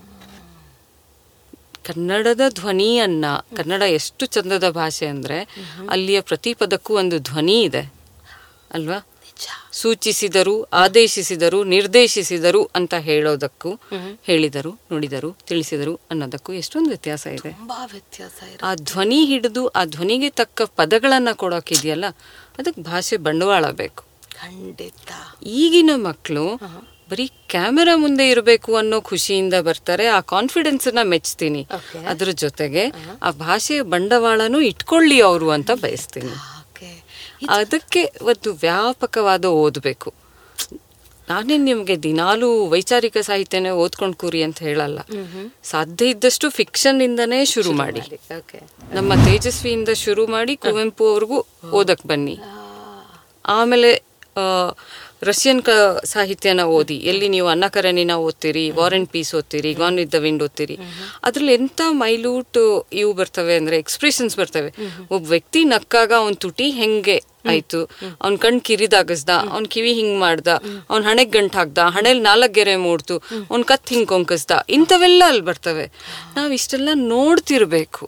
ಕನ್ನಡದ ಧ್ವನಿಯನ್ನ, ಕನ್ನಡ ಎಷ್ಟು ಚಂದದ ಭಾಷೆ ಅಂದರೆ ಅಲ್ಲಿಯ ಪ್ರತಿ ಪದಕ್ಕೂ ಒಂದು ಧ್ವನಿ ಇದೆ ಅಲ್ವಾ? ಸೂಚಿಸಿದರು, ಆದೇಶಿಸಿದರು, ನಿರ್ದೇಶಿಸಿದರು ಅಂತ ಹೇಳೋದಕ್ಕೂ, ಹೇಳಿದರು, ನುಡಿದರು, ತಿಳಿಸಿದರು ಅನ್ನೋದಕ್ಕೂ ಎಷ್ಟೊಂದು ವ್ಯತ್ಯಾಸ ಇದೆ. ಆ ಧ್ವನಿ ಹಿಡಿದು ಆ ಧ್ವನಿಗೆ ತಕ್ಕ ಪದಗಳನ್ನ ಕೊಡೋಕಿದೆಯಲ್ಲ, ಅದಕ್ಕೆ ಭಾಷೆ ಬಂಡವಾಳ ಬೇಕು. ಖಂಡಿತ. ಈಗಿನ ಮಕ್ಕಳು ಬರೀ ಕ್ಯಾಮೆರಾ ಮುಂದೆ ಇರಬೇಕು ಅನ್ನೋ ಖುಷಿಯಿಂದ ಬರ್ತಾರೆ. ಆ ಕಾನ್ಫಿಡೆನ್ಸ್ ನ ಮೆಚ್ತೀನಿ. ಅದ್ರ ಜೊತೆಗೆ ಆ ಭಾಷೆಯ ಬಂಡವಾಳನೂ ಇಟ್ಕೊಳ್ಳಿ ಅವರು ಅಂತ ಬಯಸ್ತೀನಿ. ಅದಕ್ಕೆ ಒಂದು ವ್ಯಾಪಕವಾದ ಓದಬೇಕು. ನಾನೇನು ನಿಮಗೆ ದಿನಾಲೂ ವೈಚಾರಿಕ ಸಾಹಿತ್ಯನೇ ಓದ್ಕೊಂಡು ಕೂರಿ ಅಂತ ಹೇಳಲ್ಲ. ಸಾಧ್ಯ ಇದ್ದಷ್ಟು ಫಿಕ್ಷನ್ ಇಂದನೇ ಶುರು ಮಾಡಿ. ನಮ್ಮ ತೇಜಸ್ವಿಯಿಂದ ಶುರು ಮಾಡಿ ಕುವೆಂಪು ಅವ್ರಿಗೂ ಓದಕ್ ಬನ್ನಿ. ಆಮೇಲೆ ರಷ್ಯನ್ ಕ ಸಾಹಿತ್ಯನ ಓದಿ. ಎಲ್ಲಿ ನೀವು ಅನ್ನ ಕರೆನಿನ ಓದ್ತೀರಿ, ವಾರ್ ಅಂಡ್ ಪೀಸ್ ಓದ್ತೀರಿ, ಗಾನ್ ವಿತ್ ದ ವಿಂಡ್ ಓದ್ತೀರಿ. ಅದ್ರಲ್ಲಿ ಎಂತ ಮೈಲ್ಯೂಟ್ ಇವು ಬರ್ತವೆ ಅಂದ್ರೆ, ಎಕ್ಸ್ಪ್ರೆಷನ್ಸ್ ಬರ್ತವೆ. ಒಬ್ಬ ವ್ಯಕ್ತಿ ನಕ್ಕಾಗ ಅವನ್ ತುಟಿ ಹೆಂಗೆ ಆಯ್ತು, ಅವ್ನ್ ಕಣ್ ಕಿರಿದಾಗಸ್ದ, ಅವ್ನ್ ಕಿವಿ ಹಿಂಗ್ ಮಾಡ್ದ, ಅವ್ನ್ ಹಣೆಗ್ ಗಂಟ್ ಹಾಕ್ದ, ಹಣೆಲ್ ನಾಲ್ಕ್ ಗೆರೆ ಮೂಡ್ತು, ಅವ್ನ್ ಕತ್ ಹಿಂಗ್ ಕೊಂಕಸ್ದ, ಇಂಥವೆಲ್ಲ ಅಲ್ಲಿ ಬರ್ತವೆ. ನಾವ್ ಇಷ್ಟೆಲ್ಲ ನೋಡ್ತಿರ್ಬೇಕು.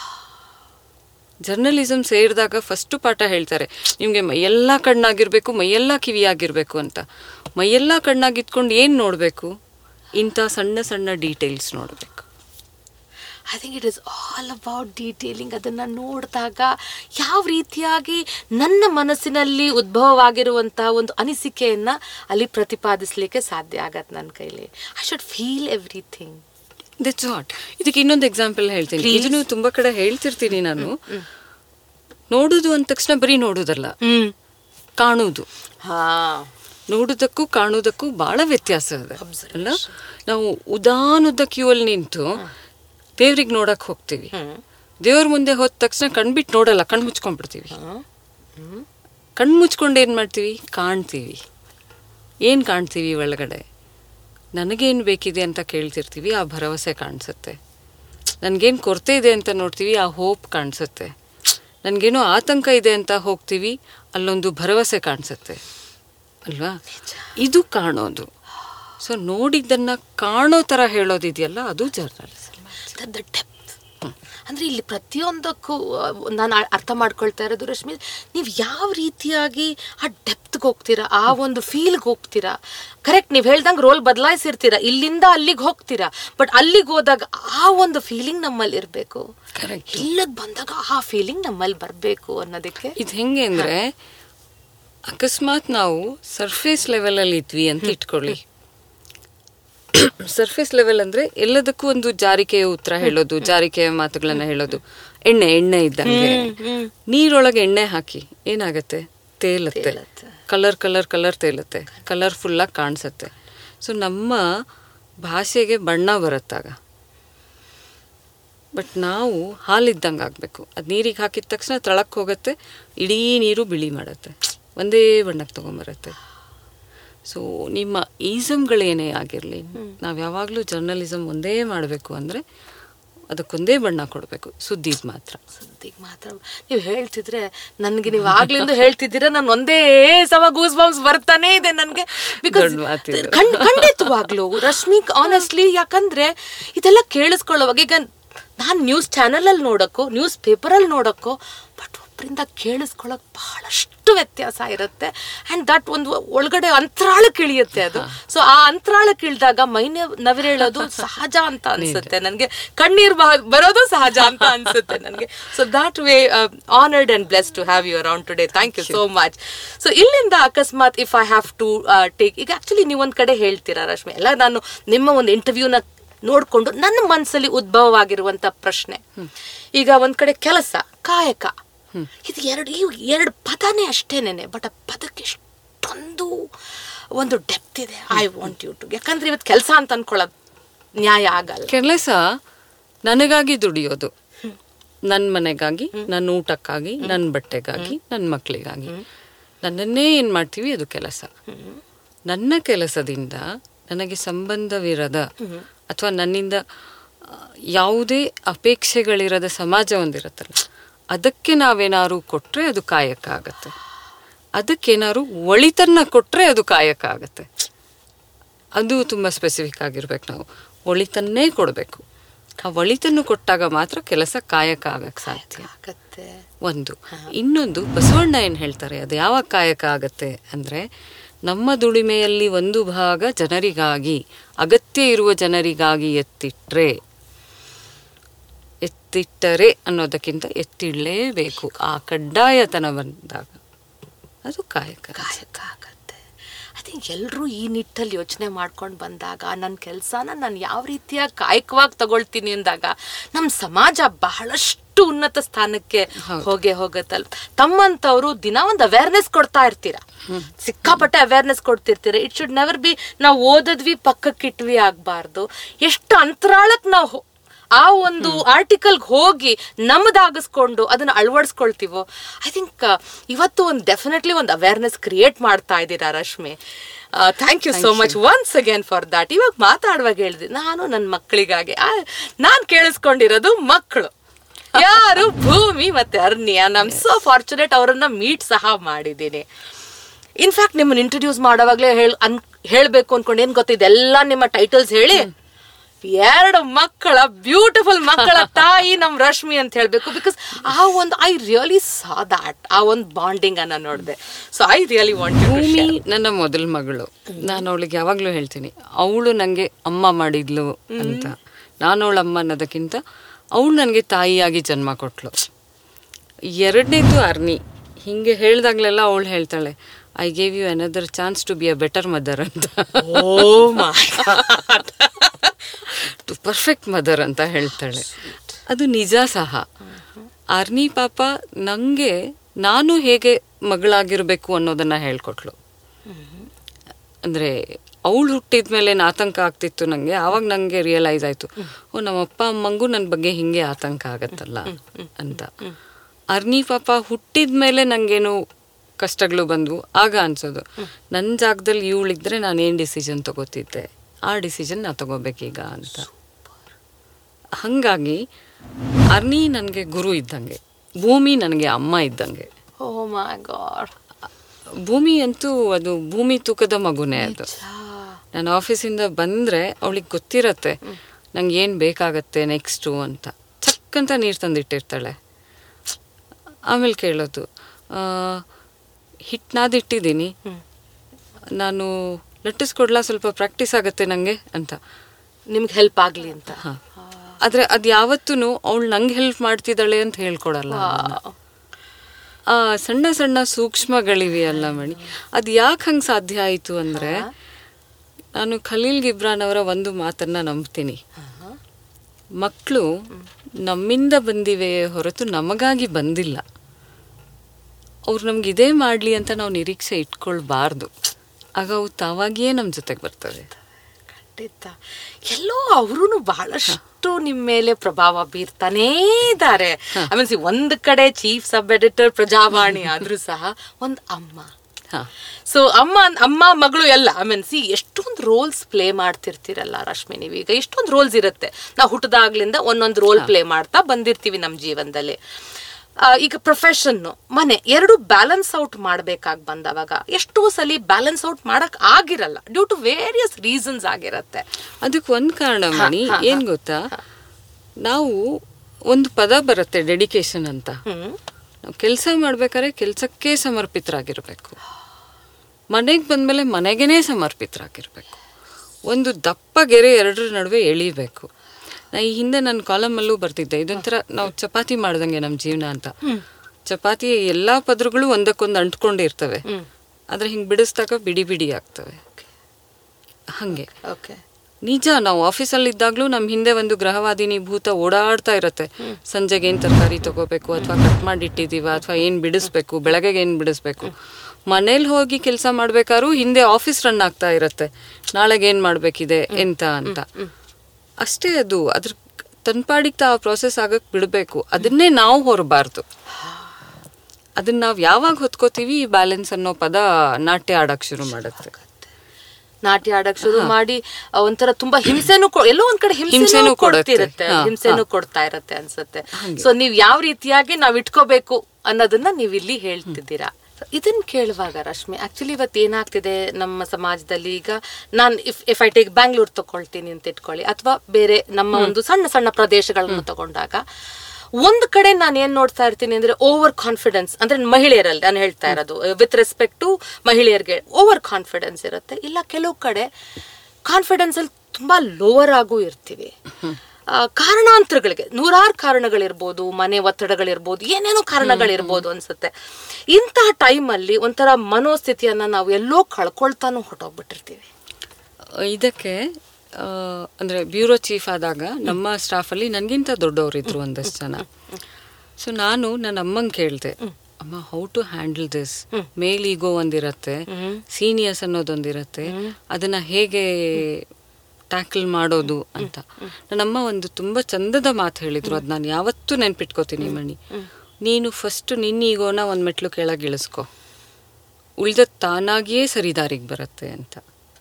ಜರ್ನಲಿಸಮ್ ಸೇರಿದಾಗ ಫಸ್ಟ್ ಪಾಠ ಹೇಳ್ತಾರೆ, ನಿಮಗೆ ಮೈಯೆಲ್ಲ ಕಣ್ಣಾಗಿರ್ಬೇಕು, ಮೈಯೆಲ್ಲ ಕಿವಿಯಾಗಿರ್ಬೇಕು ಅಂತ. ಮೈಯೆಲ್ಲ ಕಣ್ಣಾಗಿತ್ಕೊಂಡು ಏನು ನೋಡಬೇಕು? ಇಂಥ ಸಣ್ಣ ಸಣ್ಣ ಡೀಟೇಲ್ಸ್ ನೋಡಬೇಕು. I think it is all about detailing. ಅದನ್ನು ನೋಡಿದಾಗ ಯಾವ ರೀತಿಯಾಗಿ ನನ್ನ ಮನಸ್ಸಿನಲ್ಲಿ ಉದ್ಭವವಾಗಿರುವಂತಹ ಒಂದು ಅನಿಸಿಕೆಯನ್ನು ಅಲ್ಲಿ ಪ್ರತಿಪಾದಿಸಲಿಕ್ಕೆ ಸಾಧ್ಯ ಆಗತ್ತೆ ನನ್ನ ಕೈಲಿ. I should feel everything. That's what. ಇದಕ್ಕೆ ಇನ್ನೊಂದು ಎಕ್ಸಾಂಪಲ್ ಹೇಳ್ತೀನಿ. ಇದನ್ನು ತುಂಬಾ ಕಡೆ ಹೇಳ್ತಿರ್ತೀನಿ ನಾನು. ನೋಡುದು ಅಂದ ತಕ್ಷಣ ಬರೀ ನೋಡುದಲ್ಲ, ಕಾಣುವುದು. ನೋಡುವುದಕ್ಕೂ ಕಾಣುವುದಕ್ಕೂ ಬಹಳ ವ್ಯತ್ಯಾಸ ಇದೆ ಅಲ್ಲ? ನಾವು ಉದಾನುದ್ದ ಕ್ಯೂ ಅಲ್ಲಿ ನಿಂತು ದೇವ್ರಿಗೆ ನೋಡಕ್ ಹೋಗ್ತೀವಿ. ದೇವ್ರ ಮುಂದೆ ಹೋದ ತಕ್ಷಣ ಕಣ್ಬಿಟ್ಟು ನೋಡಲ್ಲ, ಕಣ್ ಮುಚ್ಕೊಂಡ್ಬಿಡ್ತೀವಿ. ಕಣ್ ಮುಚ್ಕೊಂಡು ಏನ್ ಮಾಡ್ತೀವಿ? ಕಾಣ್ತೀವಿ. ಏನ್ ಕಾಣ್ತೀವಿ ಒಳಗಡೆ? ನನಗೇನು ಬೇಕಿದೆ ಅಂತ ಕೇಳ್ತಿರ್ತೀವಿ, ಆ ಭರವಸೆ ಕಾಣಿಸುತ್ತೆ. ನನಗೇನು ಕೊರತೆ ಇದೆ ಅಂತ ನೋಡ್ತೀವಿ, ಆ ಹೋಪ್ ಕಾಣಿಸುತ್ತೆ. ನನಗೇನೋ ಆತಂಕ ಇದೆ ಅಂತ ಹೋಗ್ತೀವಿ, ಅಲ್ಲೊಂದು ಭರವಸೆ ಕಾಣಿಸುತ್ತೆ ಅಲ್ವಾ? ಇದು ಕಾಣೋದು. ಸೊ ನೋಡಿದ್ದನ್ನು ಕಾಣೋ ಥರ ಹೇಳೋದಿದೆಯಲ್ಲ, ಅದು ಜರ್ನಲಿಸಮ್. ಅಂದರೆ ಇಲ್ಲಿ ಪ್ರತಿಯೊಂದಕ್ಕೂ ನಾನು ಅರ್ಥ ಮಾಡ್ಕೊಳ್ತಾ ಇರೋದು ರಶ್ಮಿ, ನೀವು ಯಾವ ರೀತಿಯಾಗಿ ಆ ಡೆಪ್ತ್ಗೆ ಹೋಗ್ತೀರಾ, ಆ ಒಂದು ಫೀಲ್ಗೆ ಹೋಗ್ತೀರಾ. ಕರೆಕ್ಟ್, ನೀವು ಹೇಳ್ದಂಗೆ ರೋಲ್ ಬದಲಾಯಿಸಿರ್ತೀರಾ, ಇಲ್ಲಿಂದ ಅಲ್ಲಿಗೆ ಹೋಗ್ತೀರಾ. ಬಟ್ ಅಲ್ಲಿಗೆ ಹೋದಾಗ ಆ ಒಂದು ಫೀಲಿಂಗ್ ನಮ್ಮಲ್ಲಿ ಇರಬೇಕು. ಕರೆಕ್ಟ್. ಇಲ್ಲಿಗೆ ಬಂದಾಗ ಆ ಫೀಲಿಂಗ್ ನಮ್ಮಲ್ಲಿ ಬರಬೇಕು ಅನ್ನೋದಕ್ಕೆ ಇದು ಹೆಂಗೆ ಅಂದರೆ, ಅಕಸ್ಮಾತ್ ನಾವು ಸರ್ಫೇಸ್ ಲೆವೆಲಲ್ಲಿ ಇದ್ವಿ ಅಂತ ಇಟ್ಕೊಳ್ಳಿ. ಸರ್ಫೇಸ್ ಲೆವೆಲ್ ಅಂದ್ರೆ ಎಲ್ಲದಕ್ಕೂ ಒಂದು ಜಾರಿಕೆಯ ಉತ್ತರ ಹೇಳೋದು, ಜಾರಿಕೆಯ ಮಾತುಗಳನ್ನ ಹೇಳೋದು. ಎಣ್ಣೆ ಎಣ್ಣೆ ಇದ್ದಂಗೆ ನೀರೊಳಗೆ ಎಣ್ಣೆ ಹಾಕಿ ಏನಾಗತ್ತೆ? ತೇಲತ್ತೆ. ಕಲರ್ ಕಲರ್ ಕಲರ್ ತೇಲತ್ತೆ, ಕಲರ್ಫುಲ್ ಆಗಿ ಕಾಣಿಸತ್ತೆ. ಸೊ ನಮ್ಮ ಭಾಷೆಗೆ ಬಣ್ಣ ಬರುತ್ತಾಗ. ಬಟ್ ನಾವು ಹಾಲಿದ್ದಂಗೆ ಆಗಬೇಕು. ಅದು ನೀರಿಗೆ ಹಾಕಿದ ತಕ್ಷಣ ತಳಕ್ಕೆ ಹೋಗುತ್ತೆ, ಇಡೀ ನೀರು ಬಿಳಿ ಮಾಡುತ್ತೆ, ಒಂದೇ ಬಣ್ಣಕ್ಕೆ ತೊಗೊಂಬರುತ್ತೆ. ಸೊ ನಿಮ್ಮ ಈಸಮ್ಗಳೇನೇ ಆಗಿರಲಿ, ನಾವು ಯಾವಾಗಲೂ ಜರ್ನಲಿಸಮ್ ಒಂದೇ ಮಾಡಬೇಕು ಅಂದರೆ ಅದಕ್ಕೊಂದೇ ಬಣ್ಣ ಕೊಡಬೇಕು, ಸುದ್ದಿಗೆ ಮಾತ್ರ. ಸುದ್ದಿಗೆ ಮಾತ್ರ. ನೀವು ಹೇಳ್ತಿದ್ರೆ ನನಗೆ, ನೀವು ಆಗ್ಲಿಂದ ಹೇಳ್ತಿದ್ದೀರಾ, ನಾನು ಒಂದೇ ಸಮ ಗೂಸ್ ಬಾಂಬ್ಸ್ ಬರ್ತಾನೆ ಇದೆ ನನಗೆ. ಬಿಕಾಸ್ ಖಂಡಿತವಾಗ್ಲು ರಶ್ಮಿ, ಆನೆಸ್ಟ್ಲಿ, ಯಾಕಂದ್ರೆ ಇದೆಲ್ಲ ಕೇಳಿಸ್ಕೊಳ್ಳುವಾಗ ಈಗ ನಾನು ನ್ಯೂಸ್ ಚಾನಲ್ ಅಲ್ಲಿ ನೋಡಕ್ಕೋ ನ್ಯೂಸ್ ಪೇಪರ್ ಅಲ್ಲಿ ನೋಡಕ್ಕೋ ಬಟ್ ಒಬ್ಬರಿಂದ ಕೇಳಿಸ್ಕೊಳ್ಳೋಕೆ ಬಹಳಷ್ಟು ವ್ಯತ್ಯಾಸ ಇರುತ್ತೆ. ಆ್ಯಂಡ್ ದಟ್ ಒಂದು ಒಳಗಡೆ ಅಂತರಾಳಕ್ಕೆ ಇಳಿಯುತ್ತೆ ಅದು. ಸೊ ಆ ಅಂತರಾಳಕ್ಕೆ ಇಳಿದಾಗ ಮೈನೆ ನವಿರೇಳೋದು ಸಹಜ ಅಂತ ಅನ್ಸುತ್ತೆ ನನಗೆ, ಕಣ್ಣೀರ್ ಬರೋದು ಸಹಜ ಅಂತ ಅನ್ಸುತ್ತೆ ನನಗೆ. So that way honoured and bless to have you around today. Thank you so much. So ಇಲ್ಲಿಂದ ಅಕಸ್ಮಾತ್ if I have to take, ಈಗ ಆಕ್ಚುಲಿ ನೀವು ಒಂದ್ ಕಡೆ ಹೇಳ್ತೀರಾ ರಶ್ಮಿ, ಎಲ್ಲ ನಾನು ನಿಮ್ಮ ಒಂದು ಇಂಟರ್ವ್ಯೂನ ನೋಡ್ಕೊಂಡು ನನ್ನ ಮನಸ್ಸಲ್ಲಿ ಉದ್ಭವವಾಗಿರುವಂತ ಪ್ರಶ್ನೆ, ಈಗ ಒಂದ್ ಕಡೆ ಕೆಲಸ, ಕಾಯಕ, ಇದು ಎರಡು ಈ ಎರಡು ಪದನೇ ಅಷ್ಟೇನೇನೆ, ಬಟ್ ಆ ಪದಕ್ಕೆ ಎಷ್ಟೊಂದು ಒಂದು ಡೆಪ್ತ್ ಇದೆ. ಐ ವಾಂಟ್ ಯು ಟು, ಯಾಕಂದ್ರೆ ಇವತ್ತು ಕೆಲಸ ಅಂತ ಅನ್ಕೊಳ್ಳೋದು ನ್ಯಾಯ ಆಗಲ್ಲ. ಕೆಲಸ ನನಗಾಗಿ ದುಡಿಯೋದು, ನನ್ನ ಮನೆಗಾಗಿ, ನನ್ನ ಊಟಕ್ಕಾಗಿ, ನನ್ನ ಬಟ್ಟೆಗಾಗಿ, ನನ್ನ ಮಕ್ಕಳಿಗಾಗಿ, ನನ್ನನ್ನೇ ಏನ್ ಮಾಡ್ತೀವಿ ಅದು ಕೆಲಸ. ನನ್ನ ಕೆಲಸದಿಂದ ನನಗೆ ಸಂಬಂಧವಿರದ ಅಥವಾ ನನ್ನಿಂದ ಯಾವುದೇ ಅಪೇಕ್ಷೆಗಳಿರದ ಸಮಾಜ ಒಂದಿರುತ್ತಲ್ಲ, ಅದಕ್ಕೆ ನಾವೇನಾದ್ರು ಕೊಟ್ರೆ ಅದು ಕಾಯಕ ಆಗತ್ತೆ. ಅದಕ್ಕೇನಾದ್ರು ಒಳಿತನ್ನ ಕೊಟ್ರೆ ಅದು ಕಾಯಕ ಆಗತ್ತೆ. ಅದು ತುಂಬ ಸ್ಪೆಸಿಫಿಕ್ ಆಗಿರ್ಬೇಕು. ನಾವು ಒಳಿತನ್ನೇ ಕೊಡಬೇಕು. ಆ ಒಳಿತನ್ನು ಕೊಟ್ಟಾಗ ಮಾತ್ರ ಕೆಲಸ ಕಾಯಕ ಆಗಕ್ಕೆ ಸಾಧ್ಯ ಆಗತ್ತೆ. ಒಂದು. ಇನ್ನೊಂದು, ಬಸವಣ್ಣ ಏನು ಹೇಳ್ತಾರೆ, ಅದು ಯಾವಾಗ ಕಾಯಕ ಆಗತ್ತೆ ಅಂದರೆ, ನಮ್ಮ ದುಡಿಮೆಯಲ್ಲಿ ಒಂದು ಭಾಗ ಜನರಿಗಾಗಿ, ಅಗತ್ಯ ಇರುವ ಜನರಿಗಾಗಿ ಎತ್ತಿಟ್ರೆ ಎತ್ತಿಟ್ಟರೆ ಅನ್ನೋದಕ್ಕಿಂತ ಎತ್ತಿಡಲೇಬೇಕು. ಆ ಕಡ್ಡಾಯತನ ಬಂದಾಗ ಅದು ಕಾಯಕ ಕಾಯಕ ಆಗತ್ತೆ. ಐ ಥಿಂಕ್ ಎಲ್ಲರೂ ಈ ನಿಟ್ಟಲ್ಲಿ ಯೋಚನೆ ಮಾಡ್ಕೊಂಡು ಬಂದಾಗ, ನನ್ನ ಕೆಲಸನ ನಾನು ಯಾವ ರೀತಿಯ ಕಾಯಕವಾಗಿ ತಗೊಳ್ತೀನಿ ಅಂದಾಗ ನಮ್ಮ ಸಮಾಜ ಬಹಳಷ್ಟು ಉನ್ನತ ಸ್ಥಾನಕ್ಕೆ ಹೋಗೇ ಹೋಗತ್ತಲ್ಲ. ತಮ್ಮಂತವ್ರು ದಿನ ಒಂದು ಅವೇರ್ನೆಸ್ ಕೊಡ್ತಾ ಇರ್ತೀರ, ಸಿಕ್ಕಾಪಟ್ಟೆ ಅವೇರ್ನೆಸ್ ಕೊಡ್ತಿರ್ತೀರ. ಇಟ್ ಶುಡ್ ನೆವರ್ ಬಿ ನಾವು ಓದದ್ವಿ ಪಕ್ಕಕ್ಕಿಟ್ವಿ ಆಗ್ಬಾರ್ದು. ಎಷ್ಟು ಅಂತರಾಳಕ್ ನಾವು ಆ ಒಂದು ಆರ್ಟಿಕಲ್ಗೆ ಹೋಗಿ ನಮ್ಮದಾಗಿಸ್ಕೊಂಡು ಅದನ್ನ ಅಳವಡಿಸ್ಕೊಳ್ತೀವೋ, ಐ ಥಿಂಕ್ ಇವತ್ತು ಒಂದು ಡೆಫಿನೆಟ್ಲಿ ಒಂದು ಅವೇರ್ನೆಸ್ ಕ್ರಿಯೇಟ್ ಮಾಡ್ತಾ ಇದ್ದೀರಾ Rashmi. Thank you so much once again for that. ಇವಾಗ ಮಾತಾಡುವಾಗ ಹೇಳಿದೆ, ನಾನು ನನ್ನ ಮಕ್ಕಳಿಗಾಗಿ ನಾನು ಕೇಳಿಸ್ಕೊಂಡಿರೋದು ಮಕ್ಕಳು ಯಾರು, ಭೂಮಿ ಮತ್ತೆ Arni. I am so fortunate, ಅವರನ್ನ ಮೀಟ್ ಸಹ ಮಾಡಿದ್ದೀನಿ. ಇನ್ಫ್ಯಾಕ್ಟ್ ನಿಮ್ಮನ್ನ ಇಂಟ್ರೊಡ್ಯೂಸ್ ಮಾಡೋವಾಗ್ಲೇ ಹೇಳ್ ಅನ್ ಹೇಳ್ಬೇಕು ಅನ್ಕೊಂಡು ಏನ್ ಗೊತ್ತಿದೆ, ಎಲ್ಲ ನಿಮ್ಮ ಟೈಟಲ್ಸ್ ಹೇಳಿ ಎರಡು ಮಕ್ಕಳ ಬ್ಯೂಟಿಫುಲ್ ಮಕ್ಕಳ ತಾಯಿ ನಮ್ ರಶ್ಮಿ ಅಂತ ಹೇಳ್ಬೇಕು. ಬಿಕಾಸ್ ಆ ಒಂದು ಐ ರಿಯಲಿ ಸಾ ದಾಟ್, ಆ ಒಂದು ಬಾಂಡಿಂಗ್ ಅನ್ನ ನೋಡಿದೆ. So I really want. Bhoomi ನನ್ನ ಮೊದಲ ಮಗಳು. ನಾನು ಅವಳಿಗೆ ಯಾವಾಗ್ಲೂ ಹೇಳ್ತೀನಿ, ಅವಳು ನಂಗೆ ಅಮ್ಮ ಮಾಡಿದ್ಲು ಅಂತ. ನಾನು ಅವಳ ಅಮ್ಮ ಅನ್ನೋದಕ್ಕಿಂತ ಅವಳು ನನಗೆ ತಾಯಿಯಾಗಿ ಜನ್ಮ ಕೊಟ್ಲು. ಎರಡನೇದು ಅರ್ನಿ. ಹಿಂಗೆ ಹೇಳ್ದಾಗ್ಲೆಲ್ಲ ಅವಳು ಹೇಳ್ತಾಳೆ, I gave you another chance to be a better mother ಅಂತ. Oh my God, to perfect mother ಅಂತ ಹೇಳ್ತಾಳೆ. ಅದು ನಿಜ ಸಹ. ಅರ್ನಿ ಪಾಪ ನನಗೆ ನಾನು ಹೇಗೆ ಮಗಳಾಗಿರ್ಬೇಕು ಅನ್ನೋದನ್ನ ಹೇಳ್ಕೊಟ್ಲು. ಅಂದರೆ ಅವಳು ಹುಟ್ಟಿದ ಮೇಲೆ ಆತಂಕ ಆಗ್ತಿತ್ತು ನನಗೆ. ಆವಾಗ ನನಗೆ ರಿಯಲೈಸ್ ಆಯಿತು, ಓ ನಮ್ಮಪ್ಪ ಅಮ್ಮಂಗೂ ನನ್ನ ಬಗ್ಗೆ ಹಿಂಗೆ ಆತಂಕ ಆಗತ್ತಲ್ಲ ಅಂತ. ಅರ್ನಿ ಪಾಪ ಹುಟ್ಟಿದ ಮೇಲೆ ನನಗೇನು ಕಷ್ಟಗಳು ಬಂದವು ಆಗ ಅನ್ಸೋದು, ನನ್ನ ಜಾಗದಲ್ಲಿ ಇವಳಿದ್ರೆ ನಾನೇನು ಡಿಸಿಷನ್ ತಗೋತಿದ್ದೆ, ಆ ಡಿಸಿಷನ್ ನಾ ತಗೋಬೇಕೀಗ ಅಂತ. ಹಾಗಾಗಿ ಅರ್ನಿ ನನಗೆ ಗುರು ಇದ್ದಂಗೆ, ಭೂಮಿ ನನಗೆ ಅಮ್ಮ ಇದ್ದಂಗೆ. Oh my God. ಭೂಮಿ ಅಂತೂ ಅದು ಭೂಮಿ ತೂಕದ ಮಗುನೇ. ಅದು ನಾನು ಆಫೀಸಿಂದ ಬಂದರೆ ಅವಳಿಗೆ ಗೊತ್ತಿರತ್ತೆ ನಂಗೆ ಏನು ಬೇಕಾಗತ್ತೆ ನೆಕ್ಸ್ಟು ಅಂತ. ಚಕ್ಕಂತ ನೀರು ತಂದಿಟ್ಟಿರ್ತಾಳೆ. ಆಮೇಲೆ ಕೇಳೋದು, ಹಿಟ್ಟನಾದಿಟ್ಟಿದ್ದೀನಿ, ನಾನು ಲಟ್ಟಿಸ್ಕೊಡ್ಲಾ, ಸ್ವಲ್ಪ ಪ್ರಾಕ್ಟೀಸ್ ಆಗುತ್ತೆ ನನಗೆ ಅಂತ. ನಿಮ್ಗೆ ಹೆಲ್ಪ್ ಆಗಲಿ ಅಂತ. ಹಾಂ, ಆದರೆ ಅದು ಯಾವತ್ತೂ ಅವಳು ನಂಗೆ ಹೆಲ್ಪ್ ಮಾಡ್ತಿದ್ದಾಳೆ ಅಂತ ಹೇಳ್ಕೊಡಲ್ಲ. ಆ ಸಣ್ಣ ಸಣ್ಣ ಸೂಕ್ಷ್ಮಗಳಿವೆಯಲ್ಲ ಮಣಿ, ಅದು ಯಾಕೆ ಹಂಗೆ ಸಾಧ್ಯ ಆಯಿತು ಅಂದರೆ, ನಾನು ಖಲೀಲ್ ಗಿಬ್ರಾನ್ ಅವರ ಒಂದು ಮಾತನ್ನು ನಂಬ್ತೀನಿ. ಮಕ್ಕಳು ನಮ್ಮಿಂದ ಬಂದಿವೆಯೇ ಹೊರತು ನಮಗಾಗಿ ಬಂದಿಲ್ಲ. ಅವ್ರು ನಮ್ಗೆ ಇದೇ ಮಾಡಲಿ ಅಂತ ನಾವು ನಿರೀಕ್ಷೆ ಇಟ್ಕೊಳ್ಬಾರ್ದು. ಆಗ ಅವು ತಾವಾಗಿಯೇ ನಮ್ಮ ಜೊತೆಗೆ ಬರ್ತವೆ. ಖಂಡಿತ. ಎಲ್ಲೋ ಅವರು ಬಹಳಷ್ಟು ನಿಮ್ಮ ಮೇಲೆ ಪ್ರಭಾವ ಬೀರ್ತಾನೇ ಇದ್ದಾರೆ. ಐ ಮೀನ್ಸ್ ಒಂದು ಕಡೆ ಚೀಫ್ ಸಬ್ ಎಡಿಟರ್ ಪ್ರಜಾವಾಣಿ ಆದ್ರೂ ಸಹ ಒಂದು ಅಮ್ಮ, ಸೊ ಅಮ್ಮ ಅಮ್ಮ ಮಗಳು ಎಲ್ಲ ಐ ಮೀನ್ ಸಿ ಎಷ್ಟೊಂದು ರೋಲ್ಸ್ ಪ್ಲೇ ಮಾಡ್ತಿರ್ತೀರಲ್ಲ ರಶ್ಮಿ, ನೀವೀಗ ಎಷ್ಟೊಂದು ರೋಲ್ಸ್ ಇರುತ್ತೆ. ನಾವು ಹುಟ್ಟದಾಗ್ಲಿಂದ ಒಂದೊಂದು ರೋಲ್ ಪ್ಲೇ ಮಾಡ್ತಾ ಬಂದಿರ್ತೀವಿ ನಮ್ಮ ಜೀವನದಲ್ಲಿ. ಈಗ ಪ್ರೊಫೆಷನ್ನು ಮನೆ ಎರಡು ಬ್ಯಾಲೆನ್ಸ್ ಔಟ್ ಮಾಡ್ಬೇಕಾಗಿ ಬಂದವಾಗ ಎಷ್ಟೋ ಸಲ ಬ್ಯಾಲೆನ್ಸ್ ಔಟ್ ಮಾಡಕ್ ಆಗಿರಲ್ಲ, ಡ್ಯೂ ಟು ವೇರಿಯಸ್ ರೀಸನ್ಸ್ ಆಗಿರತ್ತೆ. ಅದಕ್ಕೆ ಒಂದ್ ಕಾರಣ ಮಣಿ ಏನ್ ಗೊತ್ತಾ, ನಾವು ಒಂದು ಪದ ಬರುತ್ತೆ ಡೆಡಿಕೇಶನ್ ಅಂತ. ನಾವು ಕೆಲಸ ಮಾಡ್ಬೇಕಾದ್ರೆ ಕೆಲ್ಸಕ್ಕೆ ಸಮರ್ಪಿತರಾಗಿರ್ಬೇಕು, ಮನೆಗೆ ಬಂದ್ಮೇಲೆ ಮನೆಗೇನೆ ಸಮರ್ಪಿತರಾಗಿರ್ಬೇಕು. ಒಂದು ದಪ್ಪ ಗೆರೆ ಎರಡರ ನಡುವೆ ಎಳಿಬೇಕು. ನಾ ಈ ಹಿಂದೆ ನನ್ನ ಕಾಲಮಲ್ಲೂ ಬರ್ತಿದ್ದೆ, ಇದೊಂಥರ ನಾವು ಚಪಾತಿ ಮಾಡ್ದಂಗೆ ನಮ್ಮ ಜೀವನ ಅಂತ. ಚಪಾತಿ ಎಲ್ಲಾ ಪದರುಗಳು ಒಂದಕ್ಕೊಂದು ಅಂಟ್ಕೊಂಡಿರ್ತವೆ, ಆದ್ರೆ ಹಿಂಗ್ ಬಿಡಿಸ್ದಾಗ ಬಿಡಿ ಬಿಡಿ ಆಗ್ತವೆ. ಹಂಗೆ ನಿಜ, ನಾವು ಆಫೀಸಲ್ಲಿ ಇದ್ದಾಗ್ಲೂ ನಮ್ ಹಿಂದೆ ಒಂದು ಗ್ರಹವಾದಿನಿ ಭೂತ ಓಡಾಡ್ತಾ ಇರತ್ತೆ. ಸಂಜೆಗೆ ಏನ್ ತರಕಾರಿ ತಗೋಬೇಕು, ಅಥವಾ ಕಟ್ ಮಾಡಿಟ್ಟಿದೀವ, ಅಥವಾ ಏನ್ ಬಿಡಿಸ್ಬೇಕು, ಬೆಳಗ್ಗೆಗೆ ಏನ್ ಬಿಡಿಸ್ಬೇಕು. ಮನೇಲಿ ಹೋಗಿ ಕೆಲಸ ಮಾಡ್ಬೇಕಾದ್ರೂ ಹಿಂದೆ ಆಫೀಸ್ ರನ್ ಆಗ್ತಾ ಇರತ್ತೆ, ನಾಳೆಗೆ ಏನ್ ಮಾಡ್ಬೇಕಿದೆ ಎಂತ ಅಂತ. ಅಷ್ಟೇ, ಅದು ಅದ್ರ ತನ್ಪಾಡಿಗೆ ತಾವು ಪ್ರೋಸೆಸ್ ಆಗಕ್ ಬಿಡ್ಬೇಕು, ಅದನ್ನೇ ನಾವು ಹೊರಬಾರ್ದು. ಅದನ್ನ ನಾವ್ ಯಾವಾಗ ಹೊತ್ಕೋತೀವಿ, ಈ ಬ್ಯಾಲೆನ್ಸ್ ಅನ್ನೋ ಪದ ನಾಟ್ಯ ಆಡಕ್ ಶುರು ಮಾಡುತ್ತೆ. ನಾಟ್ಯ ಆಡಕ್ ಶುರು ಮಾಡಿ ಒಂಥರ ತುಂಬಾ ಹಿಂಸೆನೂ ಎಲ್ಲೋ ಒಂದ್ ಕಡೆ ಹಿಂಸೆನೂ ಕೊಡ್ತಿರತ್ತೆ, ಹಿಂಸೆನೂ ಕೊಡ್ತಾ ಇರತ್ತೆ ಅನ್ಸುತ್ತೆ. ಸೊ ನೀವ್ ಯಾವ ರೀತಿಯಾಗಿ ನಾವ್ ಇಟ್ಕೋಬೇಕು ಅನ್ನೋದನ್ನ ನೀವ್ ಇಲ್ಲಿ ಹೇಳ್ತಿದ್ದೀರಾ. ಇದನ್ನ ಕೇಳುವಾಗ ರಶ್ಮಿ, ಆಕ್ಚುಲಿ ಇವತ್ತು ಏನಾಗ್ತಿದೆ ನಮ್ಮ ಸಮಾಜದಲ್ಲಿ, ಈಗ ನಾನ್ if if I take Bangalore ತಗೊಳ್ತೀನಿ ಅಂತ ಇಟ್ಕೊಳ್ಳಿ, ಅಥವಾ ಬೇರೆ ನಮ್ಮ ಒಂದು ಸಣ್ಣ ಸಣ್ಣ ಪ್ರದೇಶಗಳನ್ನು ತಗೊಂಡಾಗ ಒಂದ್ ಕಡೆ ನಾನು ಏನ್ ನೋಡ್ತಾ ಇರ್ತೀನಿ ಅಂದ್ರೆ ಓವರ್ ಕಾನ್ಫಿಡೆನ್ಸ್, ಅಂದ್ರೆ ಮಹಿಳೆಯರಲ್ಲಿ ನಾನು ಹೇಳ್ತಾ ಇರೋದು ವಿತ್ ರೆಸ್ಪೆಕ್ಟ್ ಟು ಮಹಿಳೆಯರಿಗೆ ಓವರ್ ಕಾನ್ಫಿಡೆನ್ಸ್ ಇರುತ್ತೆ. ಇಲ್ಲ ಕೆಲವು ಕಡೆ ಕಾನ್ಫಿಡೆನ್ಸ್ ಅಲ್ಲಿ ತುಂಬಾ ಲೋವರ್ ಆಗೂ ಇರ್ತೀವಿ. ಕಾರಣಾಂತರಗಳಿಗೆ ನೂರಾರು ಕಾರಣಗಳಿರ್ಬೋದು, ಮನೆ ಒತ್ತಡಗಳಿರ್ಬೋದು, ಏನೇನೋ ಕಾರಣಗಳಿರ್ಬೋದು ಅನ್ಸುತ್ತೆ. ಇಂತಹ ಟೈಮಲ್ಲಿ ಒಂಥರ ಮನೋಸ್ಥಿತಿಯನ್ನ ನಾವು ಎಲ್ಲೋ ಕಳ್ಕೊಳ್ತಾನು ಹೊಟ್ಟೋಗ್ಬಿಟ್ಟಿರ್ತೀವಿ. ಇದಕ್ಕೆ ಅಂದ್ರೆ ಬ್ಯೂರೋ ಚೀಫ್ ಆದಾಗ ನಮ್ಮ ಸ್ಟಾಫ್ ಅಲ್ಲಿ ನನ್ಗಿಂತ ದೊಡ್ಡವರಿದ್ರು ಒಂದಷ್ಟು ಜನ. ಸೊ ನಾನು ನನ್ನ ಅಮ್ಮಂಗೆ ಕೇಳ್ದೆ, ಅಮ್ಮ how to handle this, male ego ಒಂದಿರತ್ತೆ, ಸೀನಿಯರ್ಸ್ ಅನ್ನೋದೊಂದಿರತ್ತೆ, ಅದನ್ನ ಹೇಗೆ ಟ್ಯಾಕಲ್ ಮಾಡೋದು ಅಂತ. ನನ್ನಮ್ಮ ಒಂದು ತುಂಬಾ ಚಂದದ ಮಾತು ಹೇಳಿದ್ರು, ಅದ್ ನಾನು ಯಾವತ್ತೂ ನೆನ್ಪಿಟ್ಕೋತೀನಿ ಮಣಿ. ನೀನು ಫಸ್ಟ್ ನಿನ್ನ ಈಗೋನ ಒಂದ್ ಮೆಟ್ಲು ಕೆಳಗೆ ಇಳಿಸ್ಕೊ, ಉಳ್ದ ತಾನಾಗಿಯೇ ಸರಿದಾರಿಗೆ ಬರುತ್ತೆ ಅಂತ.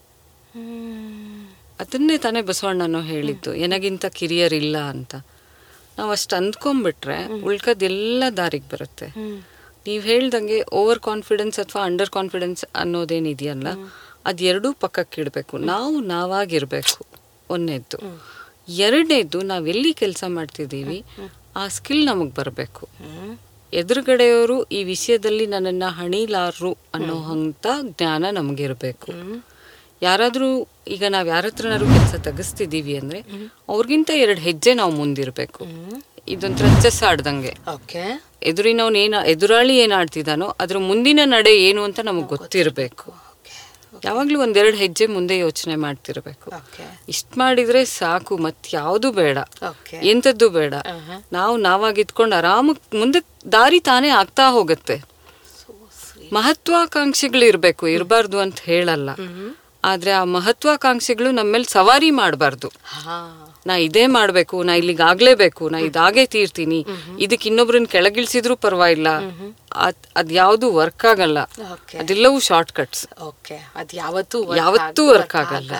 ಅದನ್ನೇ ತಾನೇ ಬಸವಣ್ಣನೋ ಹೇಳಿದ್ದು, ನನಗಿಂತ ಕಿರಿಯರ್ ಇಲ್ಲ ಅಂತ. ನಾವು ಅಷ್ಟು ಅಂದ್ಕೊಂಡ್ಬಿಟ್ರೆ ಉಳ್ಕದೆಲ್ಲ ದಾರಿಗೆ ಬರುತ್ತೆ. ನೀವು ಹೇಳ್ದಂಗೆ ಓವರ್ ಕಾನ್ಫಿಡೆನ್ಸ್ ಅಥವಾ ಅಂಡರ್ ಕಾನ್ಫಿಡೆನ್ಸ್ ಅನ್ನೋದೇನಿದೆಯಲ್ಲ, ಅದೆರಡೂ ಪಕ್ಕಕ್ಕೆ ಇಡಬೇಕು. ನಾವು ನಾವಾಗಿರ್ಬೇಕು ಒಂದನೇದ್ದು. ಎರಡನೇದ್ದು, ನಾವೆಲ್ಲಿ ಕೆಲಸ ಮಾಡ್ತಿದ್ದೀವಿ ಆ ಸ್ಕಿಲ್ ನಮಗೆ ಬರಬೇಕು. ಎದುರುಗಡೆಯವರು ಈ ವಿಷಯದಲ್ಲಿ ನನ್ನನ್ನು ಹಣಿಲಾರರು ಅನ್ನೋ ಅಂತ ಜ್ಞಾನ ನಮಗಿರ್ಬೇಕು. ಯಾರಾದ್ರೂ ಈಗ ನಾವ್ ಯಾರ ಹತ್ರನಾದ್ರು ಕೆಲಸ ತೆಗಿಸ್ತಿದೀವಿ ಅಂದ್ರೆ ಅವ್ರಿಗಿಂತ ಎರಡು ಹೆಜ್ಜೆ ನಾವು ಮುಂದಿರ್ಬೇಕು. ಇದೊಂಥರ ಚೆಸ್ ಆಡ್ದಂಗೆ, ಎದುರಿನವ್ನ ಏನ ಎದುರಾಳಿ ಏನ್ ಆಡ್ತಿದಾನೋ ಅದ್ರ ಮುಂದಿನ ನಡೆ ಏನು ಅಂತ ನಮಗ್ ಗೊತ್ತಿರ್ಬೇಕು. ಯಾವಾಗ್ಲೂ ಒಂದೆರಡು ಹೆಜ್ಜೆ ಮುಂದೆ ಯೋಚನೆ ಮಾಡ್ತಿರ್ಬೇಕು. ಇಷ್ಟ ಮಾಡಿದ್ರೆ ಸಾಕು, ಮತ್ ಯಾವ್ದು ಬೇಡ, ಎಂತದ್ದು ಬೇಡ. ನಾವು ನಾವಾಗಿದ್ಕೊಂಡು ಆರಾಮ ಮುಂದೆ ದಾರಿ ತಾನೇ ಆಗ್ತಾ ಹೋಗುತ್ತೆ. ಮಹತ್ವಾಕಾಂಕ್ಷೆಗಳು ಇರ್ಬೇಕು, ಇರಬಾರ್ದು ಅಂತ ಹೇಳಲ್ಲ. ಆದ್ರೆ ಆ ಮಹತ್ವಾಕಾಂಕ್ಷೆಗಳು ನಮ್ಮೇಲೆ ಸವಾರಿ ಮಾಡಬಾರ್ದು. ನಾ ಇದೇ ಮಾಡ್ಬೇಕು, ನಾ ಇಲ್ಲಿಗೆ ಆಗ್ಲೇಬೇಕು, ನಾ ಇದಾಗೆ ತೀರ್ತೀನಿ, ಇದಕ್ ಇನ್ನೊಬ್ರನ್ನ ಕೆಳಗಿಳಿಸಿದ್ರು ಪರವಾಗಿಲ್ಲ, ಅದ್ ಯಾವ್ದು ವರ್ಕ್ ಆಗಲ್ಲ. ಅದೆಲ್ಲವೂ ಶಾರ್ಟ್ ಕಟ್ಸ್, ಅದ್ ಯಾವತ್ತೂ ಯಾವತ್ತೂ ವರ್ಕ್ ಆಗಲ್ಲ.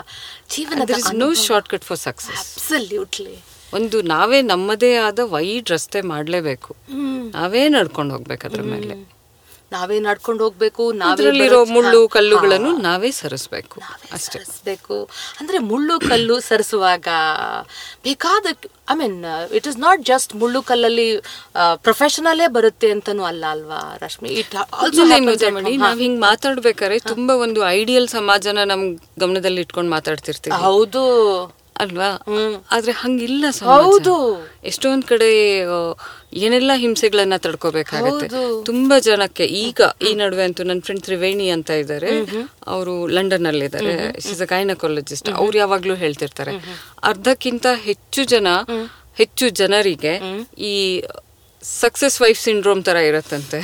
No shortcut for success. ಒಂದು ನಾವೇ ನಮ್ಮದೇ ಆದ ವೈಡ್ ರಸ್ತೆ ಮಾಡ್ಲೇಬೇಕು, ನಾವೇ ನಡ್ಕೊಂಡು ಹೋಗ್ಬೇಕು. ಅದ್ರ ಮೇಲೆ ನಾವೇ ನಡ್ಕೊಂಡು ಹೋಗ್ಬೇಕು. ನಾವಿರೋ ಮುಳ್ಳು ಕಲ್ಲುಗಳನ್ನು ನಾವೇ ಸರಿಸ್ಬೇಕು, ಅಷ್ಟೇ. ಅಂದ್ರೆ ಮುಳ್ಳು ಕಲ್ಲು ಸರಿಸುವಾಗ ಬೇಕಾದ I mean it is not just ಮುಳ್ಳು ಕಲ್ಲಲ್ಲಿ ಪ್ರೊಫೆಷನಲ್ಲೇ ಬರುತ್ತೆ ಅಂತಾನು ಅಲ್ಲ ಅಲ್ವಾ ರಶ್ಮಿ? ನಾವ್ ಹಿಂಗ್ ಮಾತಾಡ್ಬೇಕಾದ್ರೆ ತುಂಬಾ ಒಂದು ಐಡಿಯಲ್ ಸಮಾಜನ ನಮ್ ಗಮನದಲ್ಲಿ ಇಟ್ಕೊಂಡು ಮಾತಾಡ್ತಿರ್ತೀವಿ. ಹೌದು ಅಲ್ವಾ? ಆದ್ರೆ ಹಂಗಿಲ್ಲ ಸಮಾಜ. ಎಷ್ಟೊಂದ್ ಕಡೆ ಏನೆಲ್ಲ ಹಿಂಸೆಗಳನ್ನ ತಡ್ಕೋಬೇಕಾಗತ್ತೆ. ತುಂಬಾ ಜನಕ್ಕೆ ಈಗ ಈ ನಡುವೆ ಅಂತೂ ನನ್ನ ಫ್ರೆಂಡ್ ತ್ರಿವೇಣಿ ಅಂತ ಇದ್ದಾರೆ, ಅವರು ಲಂಡನ್ ಅಲ್ಲಿ ಇದ್ದಾರೆ, ಶೀಸ್ ಅ ಗೈನಕಾಲಜಿಸ್ಟ್. ಅವ್ರು ಯಾವಾಗ್ಲೂ ಹೇಳ್ತಿರ್ತಾರೆ, ಅರ್ಧಕ್ಕಿಂತ ಹೆಚ್ಚು ಜನ ಹೆಚ್ಚು ಜನರಿಗೆ ಈ ಸಕ್ಸಸ್ ವೈಫ್ ಸಿಂಡ್ರೋಮ್ ತರ ಇರತ್ತಂತೆ.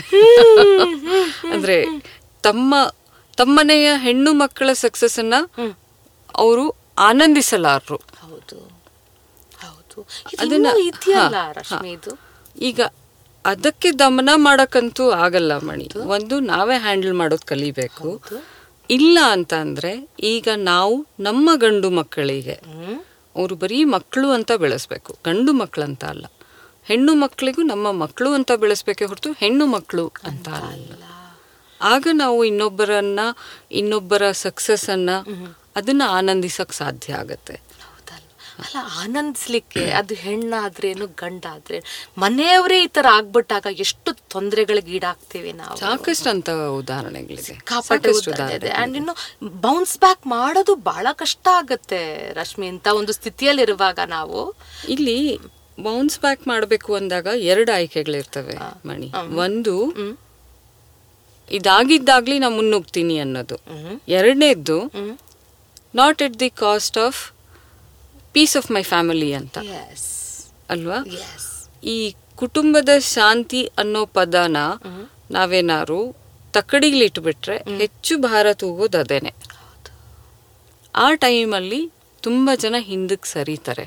ಅಂದ್ರೆ ತಮ್ಮ ತಮ್ಮನೆಯ ಹೆಣ್ಣು ಮಕ್ಕಳ ಸಕ್ಸಸ್ ಅನ್ನ ಅವರು ಆನಂದಿಸಲಾರರು. ಹೌದು ಹೌದು, ಅದನ್ನ ಈಗ ಅದಕ್ಕೆ ದಮನ ಮಾಡಕ್ಕಂತೂ ಆಗಲ್ಲ ಮಣಿ. ಒಂದು ನಾವೇ ಹ್ಯಾಂಡಲ್ ಮಾಡೋದು ಕಲಿಬೇಕು. ಇಲ್ಲ ಅಂತ ಅಂದ್ರೆ ಈಗ ನಾವು ನಮ್ಮ ಗಂಡು ಮಕ್ಕಳಿಗೆ ಅವರು ಬರೀ ಮಕ್ಕಳು ಅಂತ ಬೆಳೆಸ್ಬೇಕು, ಗಂಡು ಮಕ್ಕಳಂತ ಅಲ್ಲ. ಹೆಣ್ಣು ಮಕ್ಕಳಿಗೂ ನಮ್ಮ ಮಕ್ಕಳು ಅಂತ ಬೆಳೆಸ್ಬೇಕೆ ಹೊರತು ಹೆಣ್ಣು ಮಕ್ಕಳು ಅಂತ ಅಲ್ಲ. ಆಗ ನಾವು ಇನ್ನೊಬ್ಬರನ್ನ ಇನ್ನೊಬ್ಬರ ಸಕ್ಸಸ್ ಅನ್ನ ಅದನ್ನ ಆನಂದಿಸಕ್ ಸಾಧ್ಯ ಆಗತ್ತೆ. ಅಲ್ಲ, ಆನಂದಿಸ್ಲಿಕ್ಕೆ ಅದು ಹೆಣ್ಣಾದ್ರೇನು ಗಂಡಾದ್ರೆ ಮನೆಯವರೇ ಈ ತರ ಆಗ್ಬಿಟ್ಟಾಗ ಎಷ್ಟು ತೊಂದರೆಗಳಿಗೆ ಈಡಾಗ್ತೀವಿ ನಾವು. ಸಾಕಷ್ಟು ಅಂತ ಉದಾಹರಣೆಗಳಿದೆ, ಅಂಡ್ ಇನ್ನು ಬೌನ್ಸ್ ಬ್ಯಾಕ್ ಮಾಡೋದು ಬಹಳ ಕಷ್ಟ ಆಗತ್ತೆ ರಶ್ಮಿ. ಇಂತ ಒಂದು ಸ್ಥಿತಿಯಲ್ಲಿ ಇರುವಾಗ ನಾವು ಇಲ್ಲಿ ಬೌನ್ಸ್ ಬ್ಯಾಕ್ ಮಾಡಬೇಕು ಅಂದಾಗ ಎರಡು ಆಯ್ಕೆಗಳಿರ್ತವೆ ಮಣಿ. ಒಂದು ಇದಾಗಿದ್ದಾಗ್ಲಿ ನಾ ಮುನ್ನುಗ್ತೀನಿ ಅನ್ನೋದು. ಎರಡನೇದ್ದು not at the cost of peace of my family ಅಂತ ಅಲ್ವಾ. ಈ ಕುಟುಂಬದ ಶಾಂತಿ ಅನ್ನೋ ಪದನ ನಾವೇನಾರು ತಕ್ಕಡಿಲಿಟ್ಬಿಟ್ರೆ ಹೆಚ್ಚು ಭಾರ ತೂಗೋದು ಅದೇನೆ. ಆ ಟೈಮಲ್ಲಿ ತುಂಬಾ ಜನ ಹಿಂದಕ್ಕೆ ಸರಿತಾರೆ.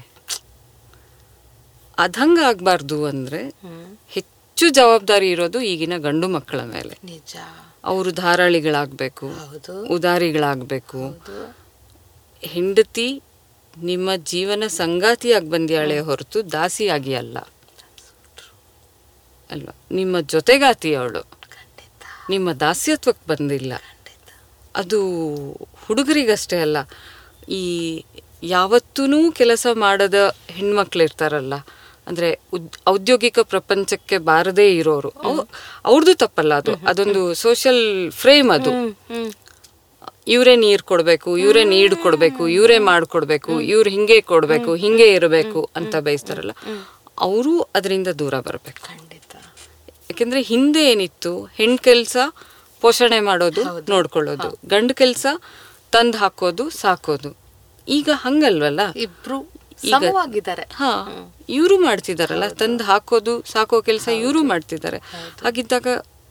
ಅದಂಗ ಆಗ್ಬಾರ್ದು ಅಂದ್ರೆ ಹೆಚ್ಚು ಜವಾಬ್ದಾರಿ ಇರೋದು ಈಗಿನ ಗಂಡು ಮಕ್ಕಳ ಮೇಲೆ. ಅವರು ಧಾರಾಳಿಗಳಾಗ್ಬೇಕು, ಉದಾರಿಗಳಾಗ್ಬೇಕು. ಹೆಂಡತಿ ನಿಮ್ಮ ಜೀವನ ಸಂಗಾತಿಯಾಗಿ ಬಂದ್ಯಾಳೆ ಹೊರತು ದಾಸಿಯಾಗಿ ಅಲ್ಲ ಅಲ್ವಾ. ನಿಮ್ಮ ಜೊತೆಗಾತಿ ಅವಳು, ನಿಮ್ಮ ದಾಸ್ಯತ್ವಕ್ಕೆ ಬಂದಿಲ್ಲ. ಅದು ಹುಡುಗರಿಗಷ್ಟೇ ಅಲ್ಲ, ಈ ಯಾವತ್ತೂ ಕೆಲಸ ಮಾಡದ ಹೆಣ್ಮಕ್ಳಿರ್ತಾರಲ್ಲ, ಅಂದರೆ ಉದ್ ಔದ್ಯೋಗಿಕ ಪ್ರಪಂಚಕ್ಕೆ ಬಾರದೇ ಇರೋರು, ಅವ್ರದ್ದು ತಪ್ಪಲ್ಲ ಅದು, ಅದೊಂದು ಸೋಷಿಯಲ್ ಫ್ರೇಮ್. ಅದು ಇವರೇ ನೀರು ಕೊಡಬೇಕು, ಇವರೇ ನೀರು ಕೊಡಬೇಕು, ಇವರೇ ಮಾಡಿಕೊಡ್ಬೇಕು, ಇವ್ರು ಹಿಂಗೆ ಕೊಡಬೇಕು, ಹಿಂಗೆ ಇರಬೇಕು ಅಂತ ಬಯಸ್ತಾರಲ್ಲ, ಅವರು ಅದರಿಂದ ದೂರ ಬರಬೇಕು. ಯಾಕೆಂದ್ರೆ ಹಿಂದೆ ಏನಿತ್ತು, ಹೆಣ್ ಕೆಲಸ ಪೋಷಣೆ ಮಾಡೋದು, ನೋಡ್ಕೊಳ್ಳೋದು, ಗಂಡು ಕೆಲಸ ತಂದು ಹಾಕೋದು, ಸಾಕೋದು. ಈಗ ಹಂಗಲ್ವಲ್ಲ, ಇಬ್ರು ಈಗ ಹಾ ಇವರು ಮಾಡ್ತಿದಾರಲ್ಲ, ತಂದು ಹಾಕೋದು ಸಾಕೋ ಕೆಲಸ ಇವರು ಮಾಡ್ತಿದ್ದಾರೆ. ಹಾಗಿದ್ದಾಗ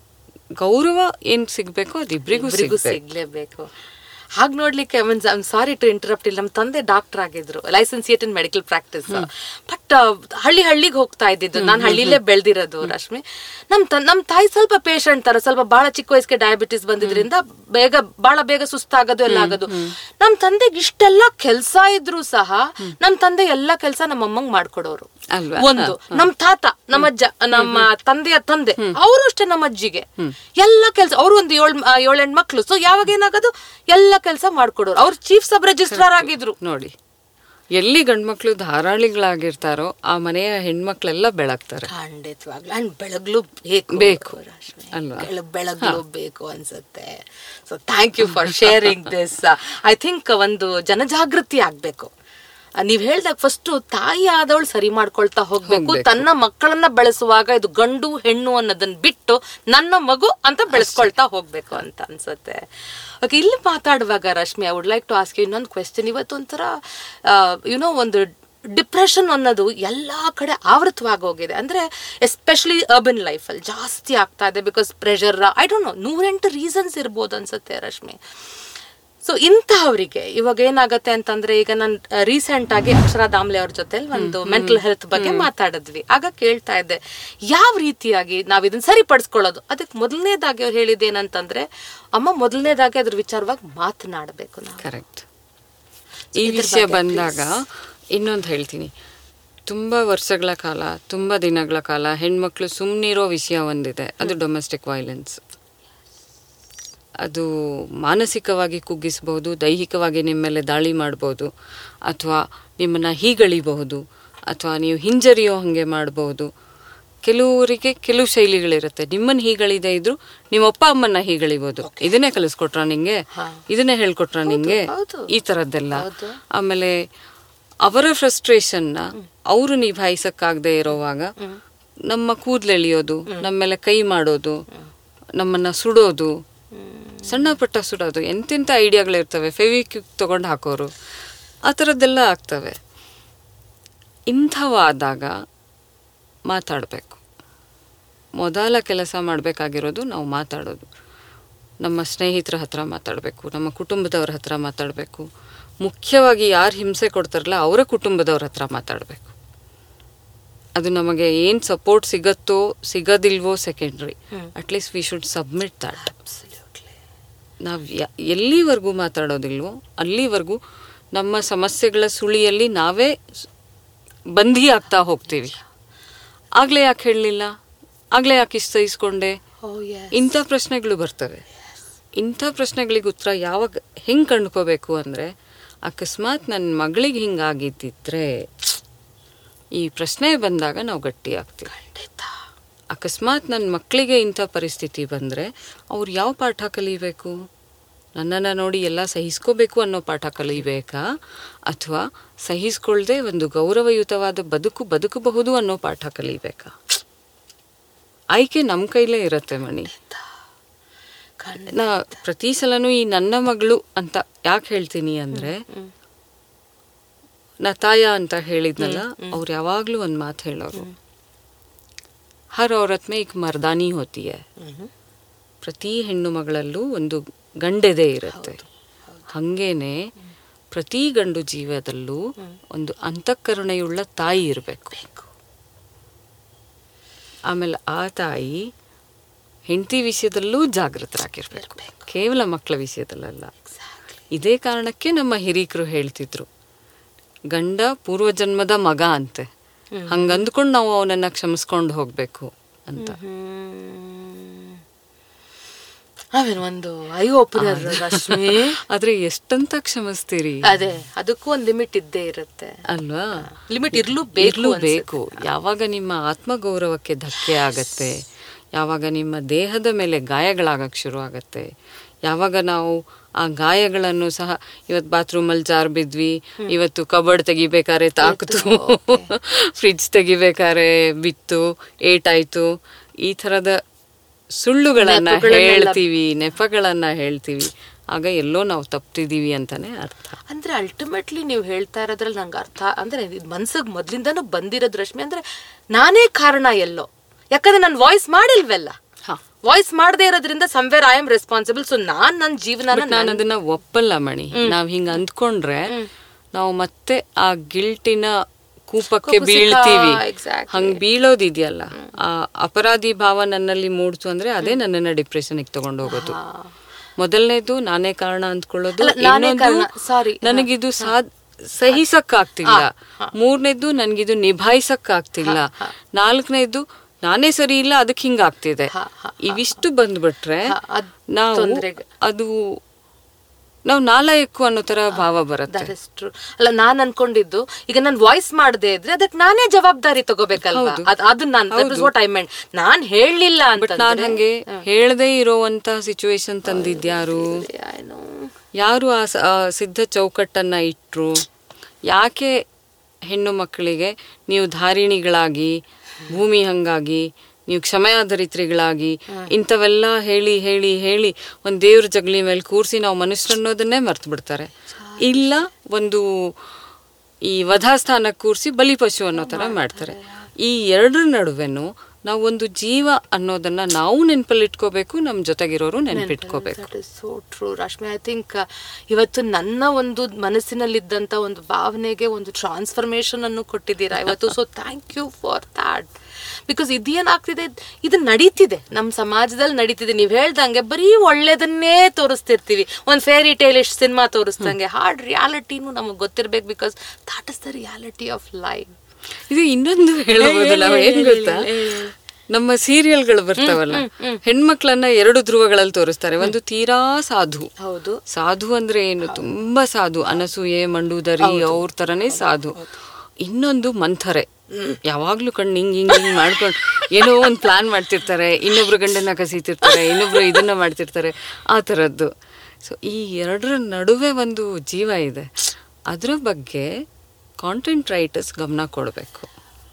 ಗೌರವ ಏನ್ ಸಿಗ್ಬೇಕು ಅದು ಇಬ್ರಿಗೂ ಸಿಗ್ಲೇಬೇಕು. ಹಾಗೆ ನೋಡ್ಲಿಕ್ಕೆ means I am sorry to interrupt. ಇಲ್ಲಿ ನಮ್ಮ ತಂದೆ ಡಾಕ್ಟರ್ ಆಗಿದ್ರು, licentiate in medical practice. But ಹಳ್ಳಿ ಹಳ್ಳಿಗೆ ಹೋಗ್ತಾ ಇದ್ದಿದ್ದು, ನಾನು ಹಳ್ಳಿಲೇ ಬೆಳೆದಿರೋದು ರಶ್ಮಿ. ನಮ್ ನಮ್ ತಾಯಿ ಸ್ವಲ್ಪ ಪೇಷಂಟ್ ತರ, ಸ್ವಲ್ಪ ಬಹಳ ಚಿಕ್ಕ ವಯಸ್ಸಿಗೆ ಡಯಾಬಿಟಿಸ್ ಬಂದಿದ್ರಿಂದ ಬೇಗ ಬಹಳ ಬೇಗ ಸುಸ್ತಾಗೋದು ಎಲ್ಲ ಆಗೋದು. ನಮ್ ತಂದೆಗೆ ಇಷ್ಟೆಲ್ಲ ಕೆಲ್ಸ ಇದ್ರು ಸಹ ನಮ್ ತಂದೆ ಎಲ್ಲಾ ಕೆಲ್ಸ ನಮ್ಮ ಅಮ್ಮಂಗ್ ಮಾಡ್ಕೊಡೋರು. ಒಂದು ನಮ್ ತಾತ, ನಮ್ಮ ಅಜ್ಜ, ನಮ್ಮ ತಂದೆಯ ತಂದೆ ಅವರು ಅಷ್ಟೇ ನಮ್ಮ ಅಜ್ಜಿಗೆ ಎಲ್ಲಾ ಕೆಲ್ಸ. ಅವ್ರು ಒಂದು ಏಳ್ ಏಳೆಂಟು ಮಕ್ಳು. ಸೊ ಯಾವಾಗ ಏನಾಗೋದು ಎಲ್ಲ ಕೆಲಸ ಮಾಡ್ಕೊಡೋರು. ಅವ್ರು ಚೀಫ್ ಸಬ್ ರಿಜಿಸ್ಟ್ರಾರ್ ಆಗಿದ್ರು. ನೋಡಿ, ಎಲ್ಲಿ ಗಂಡ್ಮಕ್ಳು ಧಾರಾಳಿಗಳಾಗಿರ್ತಾರೋ ಆ ಮನೆಯ ಹೆಣ್ಮಕ್ಳೆಲ್ಲ ಬೆಳಗ್ತಾರೆ. ಖಂಡಿತವಾಗ್ಲು. ಅಂಡ್ ಬೆಳಗ್ಲು ಬೇಕು ಬೇಕು ಅಲ್ವಾ, ಬೆಳಗ್ಲು ಬೇಕು ಅನ್ಸುತ್ತೆ. So thank you for sharing this. I think ಒಂದು ಜನಜಾಗೃತಿ ಆಗ್ಬೇಕು. ನೀವ್ ಹೇಳ್ದಾಗ ಫಸ್ಟ್ ತಾಯಿ ಆದವಳು ಸರಿ ಮಾಡ್ಕೊಳ್ತಾ ಹೋಗ್ಬೇಕು. ತನ್ನ ಮಕ್ಕಳನ್ನ ಬೆಳೆಸುವಾಗ ಇದು ಗಂಡು ಹೆಣ್ಣು ಅನ್ನೋದನ್ನ ಬಿಟ್ಟು ನನ್ನ ಮಗು ಅಂತ ಬೆಳೆಸ್ಕೊಳ್ತಾ ಹೋಗ್ಬೇಕು ಅಂತ ಅನ್ಸುತ್ತೆ. ಓಕೆ, ಇಲ್ಲಿ ಮಾತಾಡುವಾಗ Rashmi, I would like to ask you ಇನ್ನೊಂದು ಕ್ವೆಶ್ಚನ್. ಇವತ್ತು ಒಂಥರ ಯುನೋ ಒಂದು ಡಿಪ್ರೆಷನ್ ಅನ್ನೋದು ಎಲ್ಲಾ ಕಡೆ ಆವೃತವಾಗಿ ಹೋಗಿದೆ. ಅಂದ್ರೆ ಎಸ್ಪೆಷಲಿ ಅರ್ಬನ್ ಲೈಫಲ್ಲಿ ಜಾಸ್ತಿ ಆಗ್ತಾ ಇದೆ. Because pressure, I don't know, ನೂರೆಂಟು ರೀಸನ್ಸ್ ಇರ್ಬೋದು ಅನ್ಸುತ್ತೆ ರಶ್ಮಿ. ಸೊ ಇಂತಹವರಿಗೆ ಇವಾಗ ಏನಾಗತ್ತೆ ಅಂತಂದ್ರೆ, ಈಗ ನಾನು ರೀಸೆಂಟ್ ಆಗಿ ಅಕ್ಷರಾ ದಾಮ್ಲೆ ಅವ್ರ ಜೊತೆ ಒಂದು ಮೆಂಟಲ್ ಹೆಲ್ತ್ ಬಗ್ಗೆ ಮಾತಾಡಿದ್ವಿ. ಆಗ ಕೇಳ್ತಾ ಇದ್ದೆ ಯಾವ ರೀತಿಯಾಗಿ ನಾವ್ ಇದನ್ನ ಸರಿಪಡಿಸ್ಕೊಳ್ಳೋದು. ಅದಕ್ಕೆ ಮೊದಲನೇದಾಗಿ ಅವ್ರು ಹೇಳಿದೇನಂತಂದ್ರೆ, ಅಮ್ಮ ಮೊದಲನೇದಾಗಿ ಅದ್ರ ವಿಚಾರವಾಗಿ ಮಾತನಾಡಬೇಕು ನಾವು. ಕರೆಕ್ಟ್. ಈ ವಿಷಯ ಬಂದಾಗ ಇನ್ನೊಂದು ಹೇಳ್ತೀನಿ. ತುಂಬ ವರ್ಷಗಳ ಕಾಲ, ತುಂಬ ದಿನಗಳ ಕಾಲ ಹೆಣ್ಮಕ್ಳು ಸುಮ್ಮನಿರೋ ವಿಷಯ ಒಂದಿದೆ, ಅದು ಡೊಮೆಸ್ಟಿಕ್ ವೈಲೆನ್ಸ್. ಅದು ಮಾನಸಿಕವಾಗಿ ಕುಗ್ಗಿಸ್ಬೋದು, ದೈಹಿಕವಾಗಿ ನಿಮ್ಮ ಮೇಲೆ ದಾಳಿ ಮಾಡ್ಬೋದು, ಅಥವಾ ನಿಮ್ಮನ್ನು ಹೀಗಳಿಬಹುದು, ಅಥವಾ ನೀವು ಹಿಂಜರಿಯೋ ಹಾಗೆ ಮಾಡ್ಬೋದು. ಕೆಲವರಿಗೆ ಕೆಲವು ಶೈಲಿಗಳಿರುತ್ತೆ. ನಿಮ್ಮನ್ನು ಹೀಗಳಿದೆ ಇದ್ರು ನಿಮ್ಮ ಅಪ್ಪ ಅಮ್ಮನ್ನ ಹೀಗಳಿಬೋದು. ಇದನ್ನೇ ಕಲಿಸ್ಕೊಟ್ರ ನಿಂಗೆ, ಇದನ್ನೇ ಹೇಳ್ಕೊಟ್ರ ನಿಂಗೆ, ಈ ಥರದ್ದೆಲ್ಲ. ಆಮೇಲೆ ಅವರ ಫ್ರಸ್ಟ್ರೇಷನ್ನ ಅವರು ನಿಭಾಯಿಸಕ್ಕಾಗದೆ ಇರೋವಾಗ ನಮ್ಮ ಕೂದಲೆಳಿಯೋದು, ನಮ್ಮ ಮೇಲೆ ಕೈ ಮಾಡೋದು, ನಮ್ಮನ್ನ ಸುಡೋದು, ಸಣ್ಣ ಪುಟ್ಟ ಸುಡೋದು, ಎಂತೆಂಥ ಐಡಿಯಾಗಳಿರ್ತವೆ, ಫೆವಿಕ್ವಿಕ್ ತಗೊಂಡು ಹಾಕೋರು, ಆ ಥರದ್ದೆಲ್ಲ ಆಗ್ತವೆ. ಇಂಥವಾದಾಗ ಮಾತಾಡಬೇಕು. ಮೊದಲ ಕೆಲಸ ಮಾಡಬೇಕಾಗಿರೋದು ನಾವು ಮಾತಾಡೋದು. ನಮ್ಮ ಸ್ನೇಹಿತರ ಹತ್ರ ಮಾತಾಡಬೇಕು, ನಮ್ಮ ಕುಟುಂಬದವ್ರ ಹತ್ರ ಮಾತಾಡಬೇಕು. ಮುಖ್ಯವಾಗಿ ಯಾರು ಹಿಂಸೆ ಕೊಡ್ತಾರಲ್ಲ ಅವರ ಕುಟುಂಬದವ್ರ ಹತ್ರ ಮಾತಾಡಬೇಕು. ಅದು ನಮಗೆ ಏನು ಸಪೋರ್ಟ್ ಸಿಗತ್ತೋ ಸಿಗೋದಿಲ್ವೋ secondary, at least we should submit that. ನಾವು ಎಲ್ಲಿವರೆಗೂ ಮಾತಾಡೋದಿಲ್ವೋ ಅಲ್ಲಿವರೆಗೂ ನಮ್ಮ ಸಮಸ್ಯೆಗಳ ಸುಳಿಯಲ್ಲಿ ನಾವೇ ಬಂಧಿ ಆಗ್ತಾ ಹೋಗ್ತೀವಿ. ಆಗಲೇ ಯಾಕೆ ಹೇಳಲಿಲ್ಲ, ಆಗಲೇ ಯಾಕೆ ಇಷ್ಟು ಸಹಿಸ್ಕೊಂಡೆ, ಇಂಥ ಪ್ರಶ್ನೆಗಳು ಬರ್ತವೆ. ಇಂಥ ಪ್ರಶ್ನೆಗಳಿಗೆ ಉತ್ತರ ಯಾವಾಗ ಹೆಂಗೆ ಕಂಡುಕೋಬೇಕು ಅಂದರೆ, ಅಕಸ್ಮಾತ್ ನನ್ನ ಮಗಳಿಗೆ ಹಿಂಗಾಗಿದ್ದಿದ್ರೆ ಈ ಪ್ರಶ್ನೆ ಬಂದಾಗ ನಾವು ಗಟ್ಟಿ ಆಗ್ತೀವಿ. ಅಕಸ್ಮಾತ್ ನನ್ನ ಮಕ್ಕಳಿಗೆ ಇಂಥ ಪರಿಸ್ಥಿತಿ ಬಂದರೆ ಅವ್ರು ಯಾವ ಪಾಠ ಕಲಿಬೇಕು? ನನ್ನನ್ನು ನೋಡಿ ಎಲ್ಲ ಸಹಿಸ್ಕೋಬೇಕು ಅನ್ನೋ ಪಾಠ ಕಲಿಬೇಕಾ, ಅಥವಾ ಸಹಿಸ್ಕೊಳ್ದೆ ಒಂದು ಗೌರವಯುತವಾದ ಬದುಕು ಬದುಕಬಹುದು ಅನ್ನೋ ಪಾಠ ಕಲಿಬೇಕಾ? ಆಯ್ಕೆ ನಮ್ಮ ಕೈಲೇ ಇರುತ್ತೆ ಮಣಿ. ನಾ ಪ್ರತಿ ಸಲನೂ ಈ ನನ್ನ ಮಗಳು ಅಂತ ಯಾಕೆ ಹೇಳ್ತೀನಿ ಅಂದರೆ, ನಾ ತಾಯ ಅಂತ ಹೇಳಿದ್ನಲ್ಲ, ಅವ್ರು ಯಾವಾಗಲೂ ಒಂದು ಮಾತು ಹೇಳೋರು, ಹರ್ ಔರತ್ ಮೇ ಏಕ್ ಮರ್ದಾನಿ ಹೋತಿ ಹೈ. ಪ್ರತಿ ಹೆಣ್ಣು ಮಗಳಲ್ಲೂ ಒಂದು ಗಂಡೆದೆ ಇರುತ್ತೆ. ಹಾಗೇನೆ ಪ್ರತಿ ಗಂಡು ಜೀವದಲ್ಲೂ ಒಂದು ಅಂತಃಕರುಣೆಯುಳ್ಳ ತಾಯಿ ಇರಬೇಕು. ಆಮೇಲೆ ಆ ತಾಯಿ ಹೆಂಡತಿ ವಿಷಯದಲ್ಲೂ ಜಾಗೃತರಾಗಿರ್ಬೇಕು, ಕೇವಲ ಮಕ್ಕಳ ವಿಷಯದಲ್ಲ. ಇದೇ ಕಾರಣಕ್ಕೆ ನಮ್ಮ ಹಿರೀಕರು ಹೇಳ್ತಿದ್ರು, ಗಂಡ ಪೂರ್ವಜನ್ಮದ ಮಗ ಅಂತೆ, ಹಂಗಂದ್ಕೊಂಡು ನಾವು ಅವನನ್ನ ಕ್ಷಮಿಸ್ಕೊಂಡು ಹೋಗ್ಬೇಕು ಅಂತ. ಒಂದು ಐ ಓಪನರ್ ರಶ್ಮಿ. ಆದ್ರೆ ಎಷ್ಟಂತ ಕ್ಷಮಿಸ್ತೀರಿ? ಅದೇ, ಅದಕ್ಕೂ ಒಂದು ಲಿಮಿಟ್ ಇದ್ದೇ ಇರುತ್ತೆ ಅಲ್ವಾ? ಲಿಮಿಟ್ ಇರ್ಲೂ ಬೇಕು ಬೇಕು. ಯಾವಾಗ ನಿಮ್ಮ ಆತ್ಮಗೌರವಕ್ಕೆ ಧಕ್ಕೆ ಆಗತ್ತೆ, ಯಾವಾಗ ನಿಮ್ಮ ದೇಹದ ಮೇಲೆ ಗಾಯಗಳಾಗಕ್ಕೆ ಶುರು ಆಗತ್ತೆ, ಯಾವಾಗ ನಾವು ಆ ಗಾಯಗಳನ್ನು ಸಹ, ಇವತ್ತು ಬಾತ್ರೂಮಲ್ಲಿ ಜಾರ್ ಬಿದ್ವಿ, ಇವತ್ತು ಕಬರ್ಡ್ ತೆಗಿಬೇಕಾರೆ ತಾಕ್ತು, ಫ್ರಿಡ್ಜ್ ತೆಗಿಬೇಕಾರೆ ಬಿತ್ತು, ಏಟಾಯ್ತು, ಈ ಥರದ ಸುಳ್ಳುಗಳನ್ನ ಹೇಳ್ತೀವಿ, ನೆಪಗಳನ್ನ ಹೇಳ್ತೀವಿ, ಆಗ ಎಲ್ಲೋ ನಾವು ತಪ್ಪಿದೀವಿ ಅಂತಾನೆ ಅರ್ಥ. ಅಂದ್ರೆ ಅಲ್ಟಿಮೇಟ್ಲಿ ನೀವು ಹೇಳ್ತಾ ಇರೋದ್ರಲ್ಲಿ ನಂಗೆ ಅರ್ಥ ಅಂದ್ರೆ ಮನ್ಸಿಗೆ ಮೊದ್ಲಿಂದಾನು ಬಂದಿರೋದ್ ರಶ್ಮಿ, ಅಂದ್ರೆ ನಾನೇ ಕಾರಣ ಎಲ್ಲೋ, ಯಾಕಂದ್ರೆ ನಾನು ವಾಯ್ಸ್ ಮಾಡಿಲ್ವಲ್ಲ. ವಾಯ್ಸ್ ಮಾಡದೇ ಇರೋದ್ರಿಂದ somewhere I am responsible. So ನಾನ್ ನನ್ನ ಜೀವನ ನಾನು ಅದನ್ನ ಒಪ್ಪಲ್ಲ ಮಣಿ. ನಾವ್ ಹಿಂಗ ಅಂದ್ಕೊಂಡ್ರೆ ನಾವು ಮತ್ತೆ ಆ ಗಿಲ್ಟಿನ ಕೂಪಕ್ಕೆ ಬೀಳ್ತೀವಿ. ಹಂಗ್ ಬೀಳೋದಿದೆಯಲ್ಲ, ಆ ಅಪರಾಧಿ ಭಾವ ನನ್ನಲ್ಲಿ ಮೂಡ್ತು ಅಂದ್ರೆ ಅದೇ ನನ್ನನ್ನ ಡಿಪ್ರೆಷನ್ಗೆ ತಗೊಂಡು ಹೋಗೋದು. ಮೊದಲನೇದು ನಾನೇ ಕಾರಣ ಅಂದ್ಕೊಳ್ಳೋದು, ನನಗಿದು ಸಾಧ್ ಸಹಿಸಕ್ ಆಗ್ತಿಲ್ಲ, ಮೂರನೇದು ನನ್ಗಿದು ನಿಭಾಯಿಸಕ್ ಆಗ್ತಿಲ್ಲ, ನಾಲ್ಕನೇದು ನಾನೇ ಸರಿ ಇಲ್ಲ ಅದಕ್ಕೆ ಹಿಂಗಾಗ್ತಿದೆ. ಇವಿಷ್ಟು ಬಂದ್ಬಿಟ್ರೆ ನಾವು ಅದು ನಾವು ನಾಲಾಯಕ್ಕು ಅನ್ನೋ ತರ ಭಾವ ಬರುತ್ತೆ. ಅಲ್ಲ, ನಾನ್ ಅನ್ಕೊಂಡಿದ್ದು ಈಗ ನಾನ್ ವಾಯ್ಸ್ ಮಾಡದೆ ಇದ್ರೆ ಅದಕ್ಕೆ ನಾನೇ ಜವಾಬ್ದಾರಿ ತಗೋಬೇಕಲ್ವಾ, ಅದು ನಾನು ನಾನ್ ಹೇಳಲಿಲ್ಲ ಅಂತ. ನಾನ್ ಹಂಗೆ ಹೇಳದೆ ಇರೋವಂತ ಸಿಚುವೇಶನ್ ತಂದಿದ್ಯಾರು, ಯಾರು ಆ ಸಿದ್ಧ ಚೌಕಟ್ಟನ್ನ ಇಟ್ರು? ಯಾಕೆ ಹೆಣ್ಣು ಮಕ್ಕಳಿಗೆ ನೀವು ಧಾರಿಣಿಗಳಾಗಿ, ಭೂಮಿ ಹಂಗಾಗಿ, ನೀವು ಕ್ಷಮೆಯಾಧರಿತ್ರಿಗಳಾಗಿ ಇಂಥವೆಲ್ಲ ಹೇಳಿ ಹೇಳಿ ಹೇಳಿ ಒಂದು ದೇವ್ರ ಜಗಲಿ ಮೇಲೆ ಕೂರಿಸಿ ನಾವು ಮನುಷ್ಯರನ್ನೋದನ್ನೇ ಮರ್ತು ಬಿಡ್ತಾರೆ. ಇಲ್ಲ ಒಂದು ಈ ವಧಾಸ್ಥಾನಕ್ಕೆ ಕೂರಿಸಿ ಬಲಿಪಶು ಅನ್ನೋ ಥರ ಮಾಡ್ತಾರೆ. ಈ ಎರಡರ ನಡುವೆನೂ ನಾವು ಒಂದು ಜೀವ ಅನ್ನೋದನ್ನ ನಾವು ನೆನಪಲ್ಲಿಟ್ಕೋಬೇಕು, ನಮ್ಮ ಜೊತೆಗಿರೋರು ನೆನಪಿಟ್ಕೋಬೇಕು. So true Rashmi. I think ಇವತ್ತು ನನ್ನ ಒಂದು ಮನಸ್ಸಿನಲ್ಲಿದ್ದಂಥ ಒಂದು ಭಾವನೆಗೆ ಒಂದು ಟ್ರಾನ್ಸ್ಫರ್ಮೇಷನ್ ಅನ್ನು ಕೊಟ್ಟಿದ್ದೀರಾ ಇವತ್ತು. So thank you for that. Because ಇದೇನಾಗ್ತಿದೆ, ಇದು ನಡೀತಿದೆ, ನಮ್ಮ ಸಮಾಜದಲ್ಲಿ ನಡೀತಿದೆ. ನೀವು ಹೇಳ್ದಂಗೆ ಬರೀ ಒಳ್ಳೇದನ್ನೇ ತೋರಿಸ್ತಿರ್ತೀವಿ, ಒಂದು ಫೇರಿ ಟೇಲ್ ಇಷ್ಟು ಸಿನಿಮಾ ತೋರಿಸ್ದಂಗೆ. ಹಾರ್ಡ್ ರಿಯಾಲಿಟಿನೂ ನಮಗೆ ಗೊತ್ತಿರ್ಬೇಕು, because that is the reality of life. ಇದು ಇನ್ನೊಂದು ಹೇಳಬಹುದಲ್ಲ, ಏನ್ ಗೊತ್ತಾ, ನಮ್ಮ ಸೀರಿಯಲ್ಗಳು ಬರ್ತಾವಲ್ಲ, ಹೆಣ್ಮಕ್ಳನ್ನ ಎರಡು ಧ್ರುವಗಳಲ್ಲಿ ತೋರಿಸ್ತಾರೆ. ಒಂದು ತೀರಾ ಸಾಧು, ಹೌದು, ಸಾಧು ಅಂದ್ರೆ ಏನು, ತುಂಬಾ ಸಾಧು, ಅನಸೂಯೆ, ಮಂಡೂದರಿ ಅವ್ರ ತರನೇ ಸಾಧು. ಇನ್ನೊಂದು ಮಂಥರೆ, ಯಾವಾಗ್ಲೂ ಕಣ್ಣು ಹಿಂಗ್ ಹಿಂಗ್ ಹಿಂಗ್ ಮಾಡ್ಕೊಂಡು ಏನೋ ಒಂದು ಪ್ಲಾನ್ ಮಾಡ್ತಿರ್ತಾರೆ, ಇನ್ನೊಬ್ರು ಗಂಡನ್ನ ಕಸೀತಿರ್ತಾರೆ, ಇನ್ನೊಬ್ರು ಇದನ್ನ ಮಾಡ್ತಿರ್ತಾರೆ, ಆ ಥರದ್ದು. ಸೊ ಈ ಎರಡರ ನಡುವೆ ಒಂದು ಜೀವ ಇದೆ. ಅದ್ರ ಬಗ್ಗೆ ಕಾಂಟೆಂಟ್ ರೈಟರ್ಸ್ ಗಮನ ಕೊಡಬೇಕು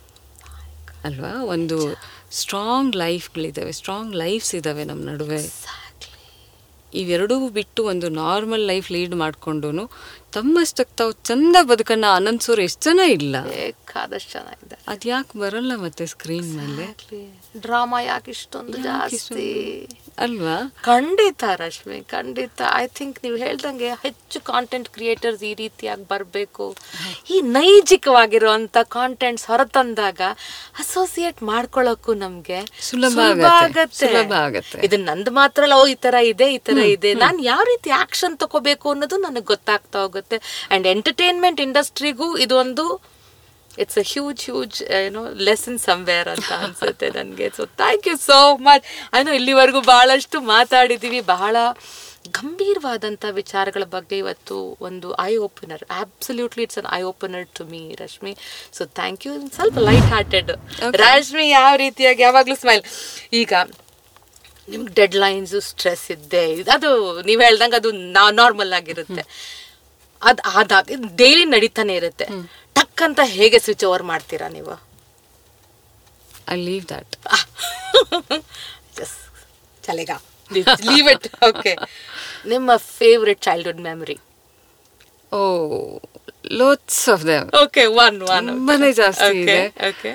ಅಲ್ವಾ. ಒಂದು ಸ್ಟ್ರಾಂಗ್ ಲೈಫ್ಗಳಿದ್ದಾವೆ, ಸ್ಟ್ರಾಂಗ್ ಲೈಫ್ಸ್ ಇದ್ದಾವೆ ನಮ್ಮ ನಡುವೆ. ಇವೆರಡೂ ಬಿಟ್ಟು ಒಂದು ನಾರ್ಮಲ್ ಲೈಫ್ ಲೀಡ್ ಮಾಡಿಕೊಂಡು ತಮ್ಮಷ್ಟಕ್ಕೆ ತಾವು ಚಂದ ಬದುಕನ್ನ ಆನಂದಿಸೋರು ಎಷ್ಟು ಜನ ಇಲ್ಲ. ಬೇಕಾದಷ್ಟು ಜನ ಇದ್ದಾರೆ. ಅದ್ಯಾಕೆ ಬರಲ್ಲ ಮತ್ತೆ ಸ್ಕ್ರೀನ್ ಮೇಲೆ? ಡ್ರಾಮಾ ಯಾಕೆ ಇಷ್ಟೊಂದು ಜಾಸ್ತಿ ಅಲ್ವಾ? ಖಂಡಿತ ರಶ್ಮಿ, ಖಂಡಿತ. ಐ ಥಿಂಕ್ ನೀವು ಹೇಳ್ದಂಗೆ ಹೆಚ್ಚು ಕಾಂಟೆಂಟ್ ಕ್ರಿಯೇಟರ್ಸ್ ಈ ರೀತಿಯಾಗಿ ಬರಬೇಕು. ಈ ನೈಜಿಕವಾಗಿರುವಂತ ಕಾಂಟೆಂಟ್ಸ್ ಹೊರತಂದಾಗ ಅಸೋಸಿಯೇಟ್ ಮಾಡ್ಕೊಳ್ಳೋಕ್ಕೂ ನಮ್ಗೆ ಸುಲಭ ಆಗತ್ತೆ. ಇದು ನಂದು ಮಾತ್ರ ಅಲ್ಲ, ಓ ಈ ತರ ಇದೆ ಈ ತರ ಇದೆ, ನಾನು ಯಾವ ರೀತಿ ಆಕ್ಷನ್ ತಗೋಬೇಕು ಅನ್ನೋದು ನನಗೆ ಗೊತ್ತಾಗ್ತಾ ಹೋಗುತ್ತೆ. ಅಂಡ್ ಎಂಟರ್ಟೈನ್ಮೆಂಟ್ ಇಂಡಸ್ಟ್ರಿಗೂ ಇದು ಒಂದು ಇಟ್ಸ್ ಅ ಹ್ಯೂಜ್ ಹ್ಯೂಜ್ ಏನೋ ಲೆಸನ್ ಸಮ್ವೇರ್ ಅಂತ ಅನ್ಸುತ್ತೆ ನನಗೆ. So thank you so much. ಏನೋ ಇಲ್ಲಿವರೆಗೂ ಬಹಳಷ್ಟು ಮಾತಾಡಿದ್ದೀವಿ, ಬಹಳ ಗಂಭೀರವಾದಂಥ ವಿಚಾರಗಳ ಬಗ್ಗೆ ಇವತ್ತು ಒಂದು eye opener. Absolutely it's an eye opener to me Rashmi. So thank you. ಸ್ವಲ್ಪ ಲೈಟ್ ಹಾರ್ಟೆಡ್ ರಶ್ಮಿ, ಯಾವ ರೀತಿಯಾಗಿ ಯಾವಾಗಲೂ ಸ್ಮೈಲ್. ಈಗ ನಿಮ್ಗೆ ಡೆಡ್ ಲೈನ್ಸು ಸ್ಟ್ರೆಸ್ ಇದ್ದೆ, ಅದು ನೀವು ಹೇಳ್ದಂಗೆ ಅದು ನಾರ್ಮಲ್ ಆಗಿರುತ್ತೆ. ಅದು ಆದಾಗ ಡೈಲಿ ನಡೀತಾನೆ ಇರುತ್ತೆ. ಟಕ್ ಅಂತ ಹೇಗೆ ಸ್ವಿಚ್ ಓವರ್ ಮಾಡ್ತೀರಾ ನೀವು? I leave that. ಜಸ್ಟ್ ಚಲೆಗಾ ಲೀವ್ ಇಟ್. ಓಕೆ, ನಿಮ್ಮ favourite childhood memory? Oh, lots of them. Okay, one one ತುಂಬಾನೇ ಜಾಸ್ತಿ ಇದೆ. ಓಕೆ,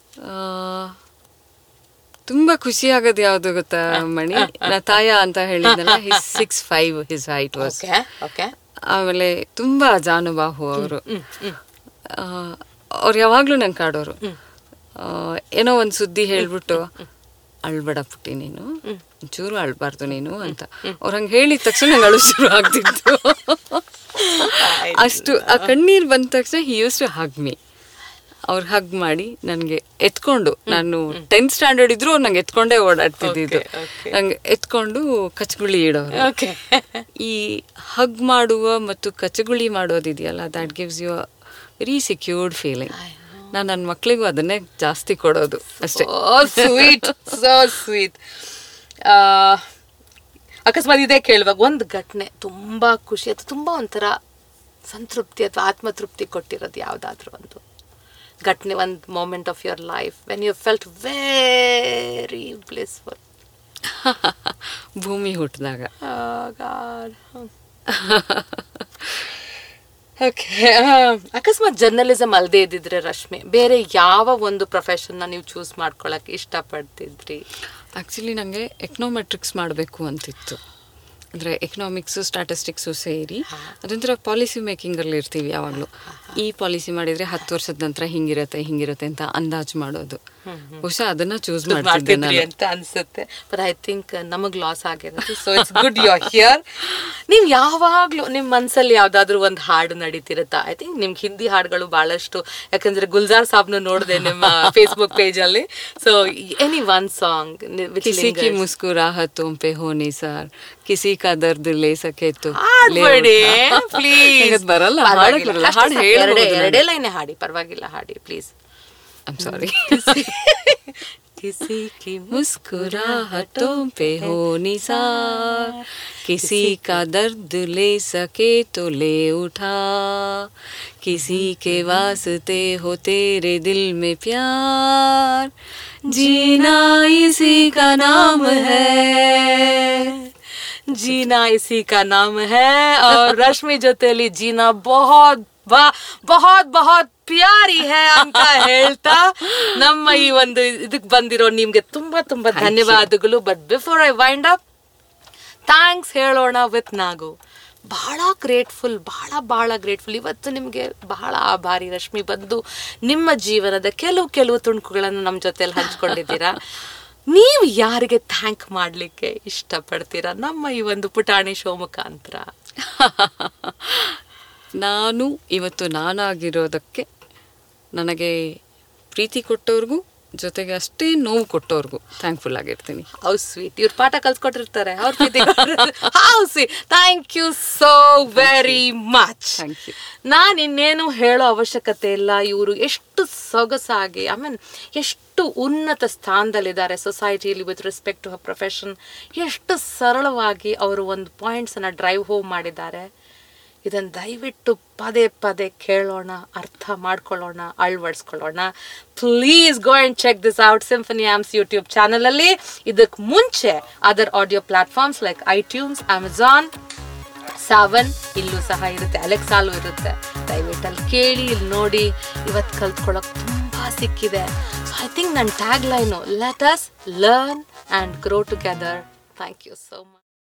ತುಂಬಾ ಖುಷಿ ಆಗೋದು ಯಾವ್ದು ಗೊತ್ತಾ ಮಣಿ? ನಾ ತಾಯ ಅಂತ ಹೇಳಿದ್ನಲ್ಲ, his six five his height was. Okay, ಆಮೇಲೆ ತುಂಬಾ ಜಾನುಬಾಹು ಅವರು. ಅವ್ರು ಯಾವಾಗ್ಲೂ ನಂಗೆ ಕಾಡೋರು. ಏನೋ ಒಂದು ಸುದ್ದಿ ಹೇಳ್ಬಿಟ್ಟು, ಅಳ್ಬೇಡ ಪುಟ್ಟಿ ನೀನು, ಒಂಚೂರು ಅಳ್ಬಾರ್ದು ನೀನು ಅಂತ. ಅವ್ರ ಹಂಗೆ ಹೇಳಿದ ತಕ್ಷಣ ನಂಗೆ ಅಳು ಶುರು ಆಗ್ತಿತ್ತು. ಅಷ್ಟು ಆ ಕಣ್ಣೀರ್ ಬಂದ ತಕ್ಷಣ he used to hug me. ಅವ್ರು ಹಗ್ ಮಾಡಿ ನನಗೆ ಎತ್ಕೊಂಡು, ನಾನು ಟೆಂತ್ ಸ್ಟ್ಯಾಂಡರ್ಡ್ ಇದ್ರು ಅವ್ರು ನಂಗೆ ಎತ್ಕೊಂಡೇ ಓಡಾಡ್ತಿದ್ದು. ನಂಗೆ ಎತ್ಕೊಂಡು ಕಚಗುಳಿ ಇಡೋರು. ಈ ಹಗ್ ಮಾಡುವ ಮತ್ತು ಕಚಗುಳಿ ಮಾಡೋದಿದೆಯಲ್ಲ, that gives you a very secured feeling. ನಾನು ನನ್ನ ಮಕ್ಳಿಗೂ ಅದನ್ನೇ ಜಾಸ್ತಿ ಕೊಡೋದು ಅಷ್ಟೇ. Sweet, so sweet. ಅಕಸ್ಮಾತ್ ಇದೇ ಕೇಳುವಾಗ ಒಂದು ಘಟನೆ ತುಂಬಾ ಖುಷಿ ಅಥವಾ ತುಂಬಾ ಒಂಥರ ಸಂತೃಪ್ತಿ ಅಥವಾ ಆತ್ಮತೃಪ್ತಿ ಕೊಟ್ಟಿರೋದು ಯಾವ್ದಾದ್ರು ಒಂದು ಘಟನೆ, ಒಂದು moment of your life when you felt very blissful? Bhoomi ಹುಟ್ಟಿದಾಗ. ಓಕೆ, ಅಕಸ್ಮಾತ್ ಜರ್ನಲಿಸಮ್ ಅಲ್ಲದೆ ಇದ್ದಿದ್ರೆ ರಶ್ಮಿ, ಬೇರೆ ಯಾವ ಒಂದು ಪ್ರೊಫೆಷನ್ನ ನೀವು ಚೂಸ್ ಮಾಡ್ಕೊಳಕ್ಕೆ ಇಷ್ಟಪಡ್ತಿದ್ರಿ? ಆ್ಯಕ್ಚುಲಿ ನನಗೆ ಎಕನಾಮೆಟ್ರಿಕ್ಸ್ ಮಾಡಬೇಕು ಅಂತಿತ್ತು. ಅಂದರೆ ಎಕನಾಮಿಕ್ಸು ಸ್ಟ್ಯಾಟಿಸ್ಟಿಕ್ಸು ಸೇರಿ ಅದೊಂಥರ ಪಾಲಿಸಿ ಮೇಕಿಂಗಲ್ಲಿ ಇರ್ತೀವಿ ಯಾವಾಗಲೂ. ಈ ಪಾಲಿಸಿ ಮಾಡಿದರೆ ಹತ್ತು ವರ್ಷದ ನಂತರ ಹಿಂಗಿರತ್ತೆ ಹಿಂಗಿರತ್ತೆ ಅಂತ ಅಂದಾಜು ಮಾಡೋದು. ಬಹುಶಃ ಅದನ್ನ ಚೂಸ್ ಮಾಡ್ತಿದ್ದೆ ಅಂತ ಅನ್ಸುತ್ತೆ. ಬಟ್ ಐ ಥಿಂಕ್ ನಮಗೆ ಲಾಸ್ ಆಗಿರುತ್ತೆ. So it's good you are here. ನೀವು ಯಾವಾಗಲೂ ನಿಮ್ಮ ಮನಸ್ಸಲ್ಲಿ ಯಾವುದಾದ್ರೂ ಒಂದು ಹಾಡು ನಡೀತಿರುತ್ತಾ? ಐ ಥಿಂಕ್ ನಿಮ್ಗೆ ಹಿಂದಿ ಹಾಡುಗಳು ಭಾಳಷ್ಟು, ಯಾಕಂದ್ರೆ ಗುಲ್ಜಾರ್ ಸಾಬ್ನು ನೋಡಿದೆ ನಿಮ್ಮ ಫೇಸ್ಬುಕ್ ಪೇಜಲ್ಲಿ. So any one song? ಕಿಸಿ ಕಿ ಮುಸ್ಕುರಾಹತೋಂ ಪೆ ಹೋನೆ ಸಾರ್, ಕಿಸಿ ಕಾ ದರ್ದ್ ಲೇ ಸಕೆ ತೋ ಪ್ಲೀಸ್. ಬರಲ್ಲ, ಹಾಡು ಎರಡೇ ಲೈನ್ ಹಾಡಿ, ಪರವಾಗಿಲ್ಲ, ಹಾಡಿ ಪ್ಲೀಸ್. I'm sorry. किसी की मुस्कुराहटों पे हो निसार, किसी का दर्द ले सके तो ले उठा, किसी के वास्ते हो तेरे दिल में प्यार, जीना इसी का नाम है, जीना इसी का नाम है. और रश्मि जोतेली जीना बहुत बहुत बहुत ಪ್ಯಾರಿ ಹೇ ಅಂತ ಹೇಳ್ತಾ ನಮ್ಮ ಈ ಒಂದು ಇದಕ್ಕೆ ಬಂದಿರೋ ನಿಮ್ಗೆ ತುಂಬಾ ತುಂಬಾ ಧನ್ಯವಾದಗಳು. But before I wind up, thanks ಹೇಳೋಣ ವಿತ್ ನಾಗು. ಬಹಳ ಗ್ರೇಟ್ಫುಲ್, ಬಹಳ ಬಹಳ ಗ್ರೇಟ್ಫುಲ್. ಇವತ್ತು ನಿಮಗೆ ಬಹಳ ಆಭಾರಿ ರಶ್ಮಿ, ಬಂದು ನಿಮ್ಮ ಜೀವನದ ಕೆಲವು ಕೆಲವು ತುಣುಕುಗಳನ್ನು ನಮ್ಮ ಜೊತೆಲಿ ಹಂಚ್ಕೊಂಡಿದ್ದೀರಾ. ನೀವು ಯಾರಿಗೆ ಥ್ಯಾಂಕ್ ಮಾಡ್ಲಿಕ್ಕೆ ಇಷ್ಟಪಡ್ತೀರಾ ನಮ್ಮ ಈ ಒಂದು ಪುಟಾಣಿ ಶೋ ಮುಖಾಂತರ? ನಾನು ಇವತ್ತು ನಾನಾಗಿರೋದಕ್ಕೆ ನನಗೆ ಪ್ರೀತಿ ಕೊಟ್ಟವ್ರಿಗೂ ಜೊತೆಗೆ ಅಷ್ಟೇ ನೋವು ಕೊಟ್ಟವ್ರಿಗೂ ಥ್ಯಾಂಕ್ಫುಲ್ ಆಗಿರ್ತೀನಿ. How sweet. ಇವ್ರು ಪಾಠ ಕಲ್ಸ್ಕೊಟ್ಟಿರ್ತಾರೆ ಅವ್ರ ಪ್ರೀತಿ. How sweet. Thank you so very much. Thank you. ನಾನು ಇನ್ನೇನು ಹೇಳೋ ಅವಶ್ಯಕತೆ ಇಲ್ಲ. ಇವರು ಎಷ್ಟು ಸೊಗಸಾಗಿ, ಐ ಮೀನ್ ಎಷ್ಟು ಉನ್ನತ ಸ್ಥಾನದಲ್ಲಿದ್ದಾರೆ ಸೊಸೈಟಿಯಲ್ಲಿ with respect to her profession. ಎಷ್ಟು ಸರಳವಾಗಿ ಅವರು ಒಂದು ಪಾಯಿಂಟ್ಸನ್ನು ಡ್ರೈವ್ ಹೋಮ್ ಮಾಡಿದ್ದಾರೆ. ಇದನ್ನು ದಯವಿಟ್ಟು ಪದೇ ಪದೇ ಕೇಳೋಣ, ಅರ್ಥ ಮಾಡ್ಕೊಳ್ಳೋಣ, ಅಳವಡಿಸ್ಕೊಳ್ಳೋಣ. Please go and check this out symphony arms YouTube ಚಾನಲಲ್ಲಿ. ಇದಕ್ಕೆ ಮುಂಚೆ other audio platforms like iTunes, Amazon, Saavn ಇಲ್ಲೂ ಸಹ ಇರುತ್ತೆ, ಅಲೆಕ್ಸಾಲು ಇರುತ್ತೆ. ದಯವಿಟ್ಟು ಅಲ್ಲಿ ಕೇಳಿ, ಇಲ್ಲಿ ನೋಡಿ. ಇವತ್ತು ಕಲ್ತ್ಕೊಳ್ಳೋಕೆ ತುಂಬ ಸಿಕ್ಕಿದೆ. ಸೊ ಐ ಥಿಂಕ್ ನನ್ನ tag line let us learn and grow together. Thank you so much.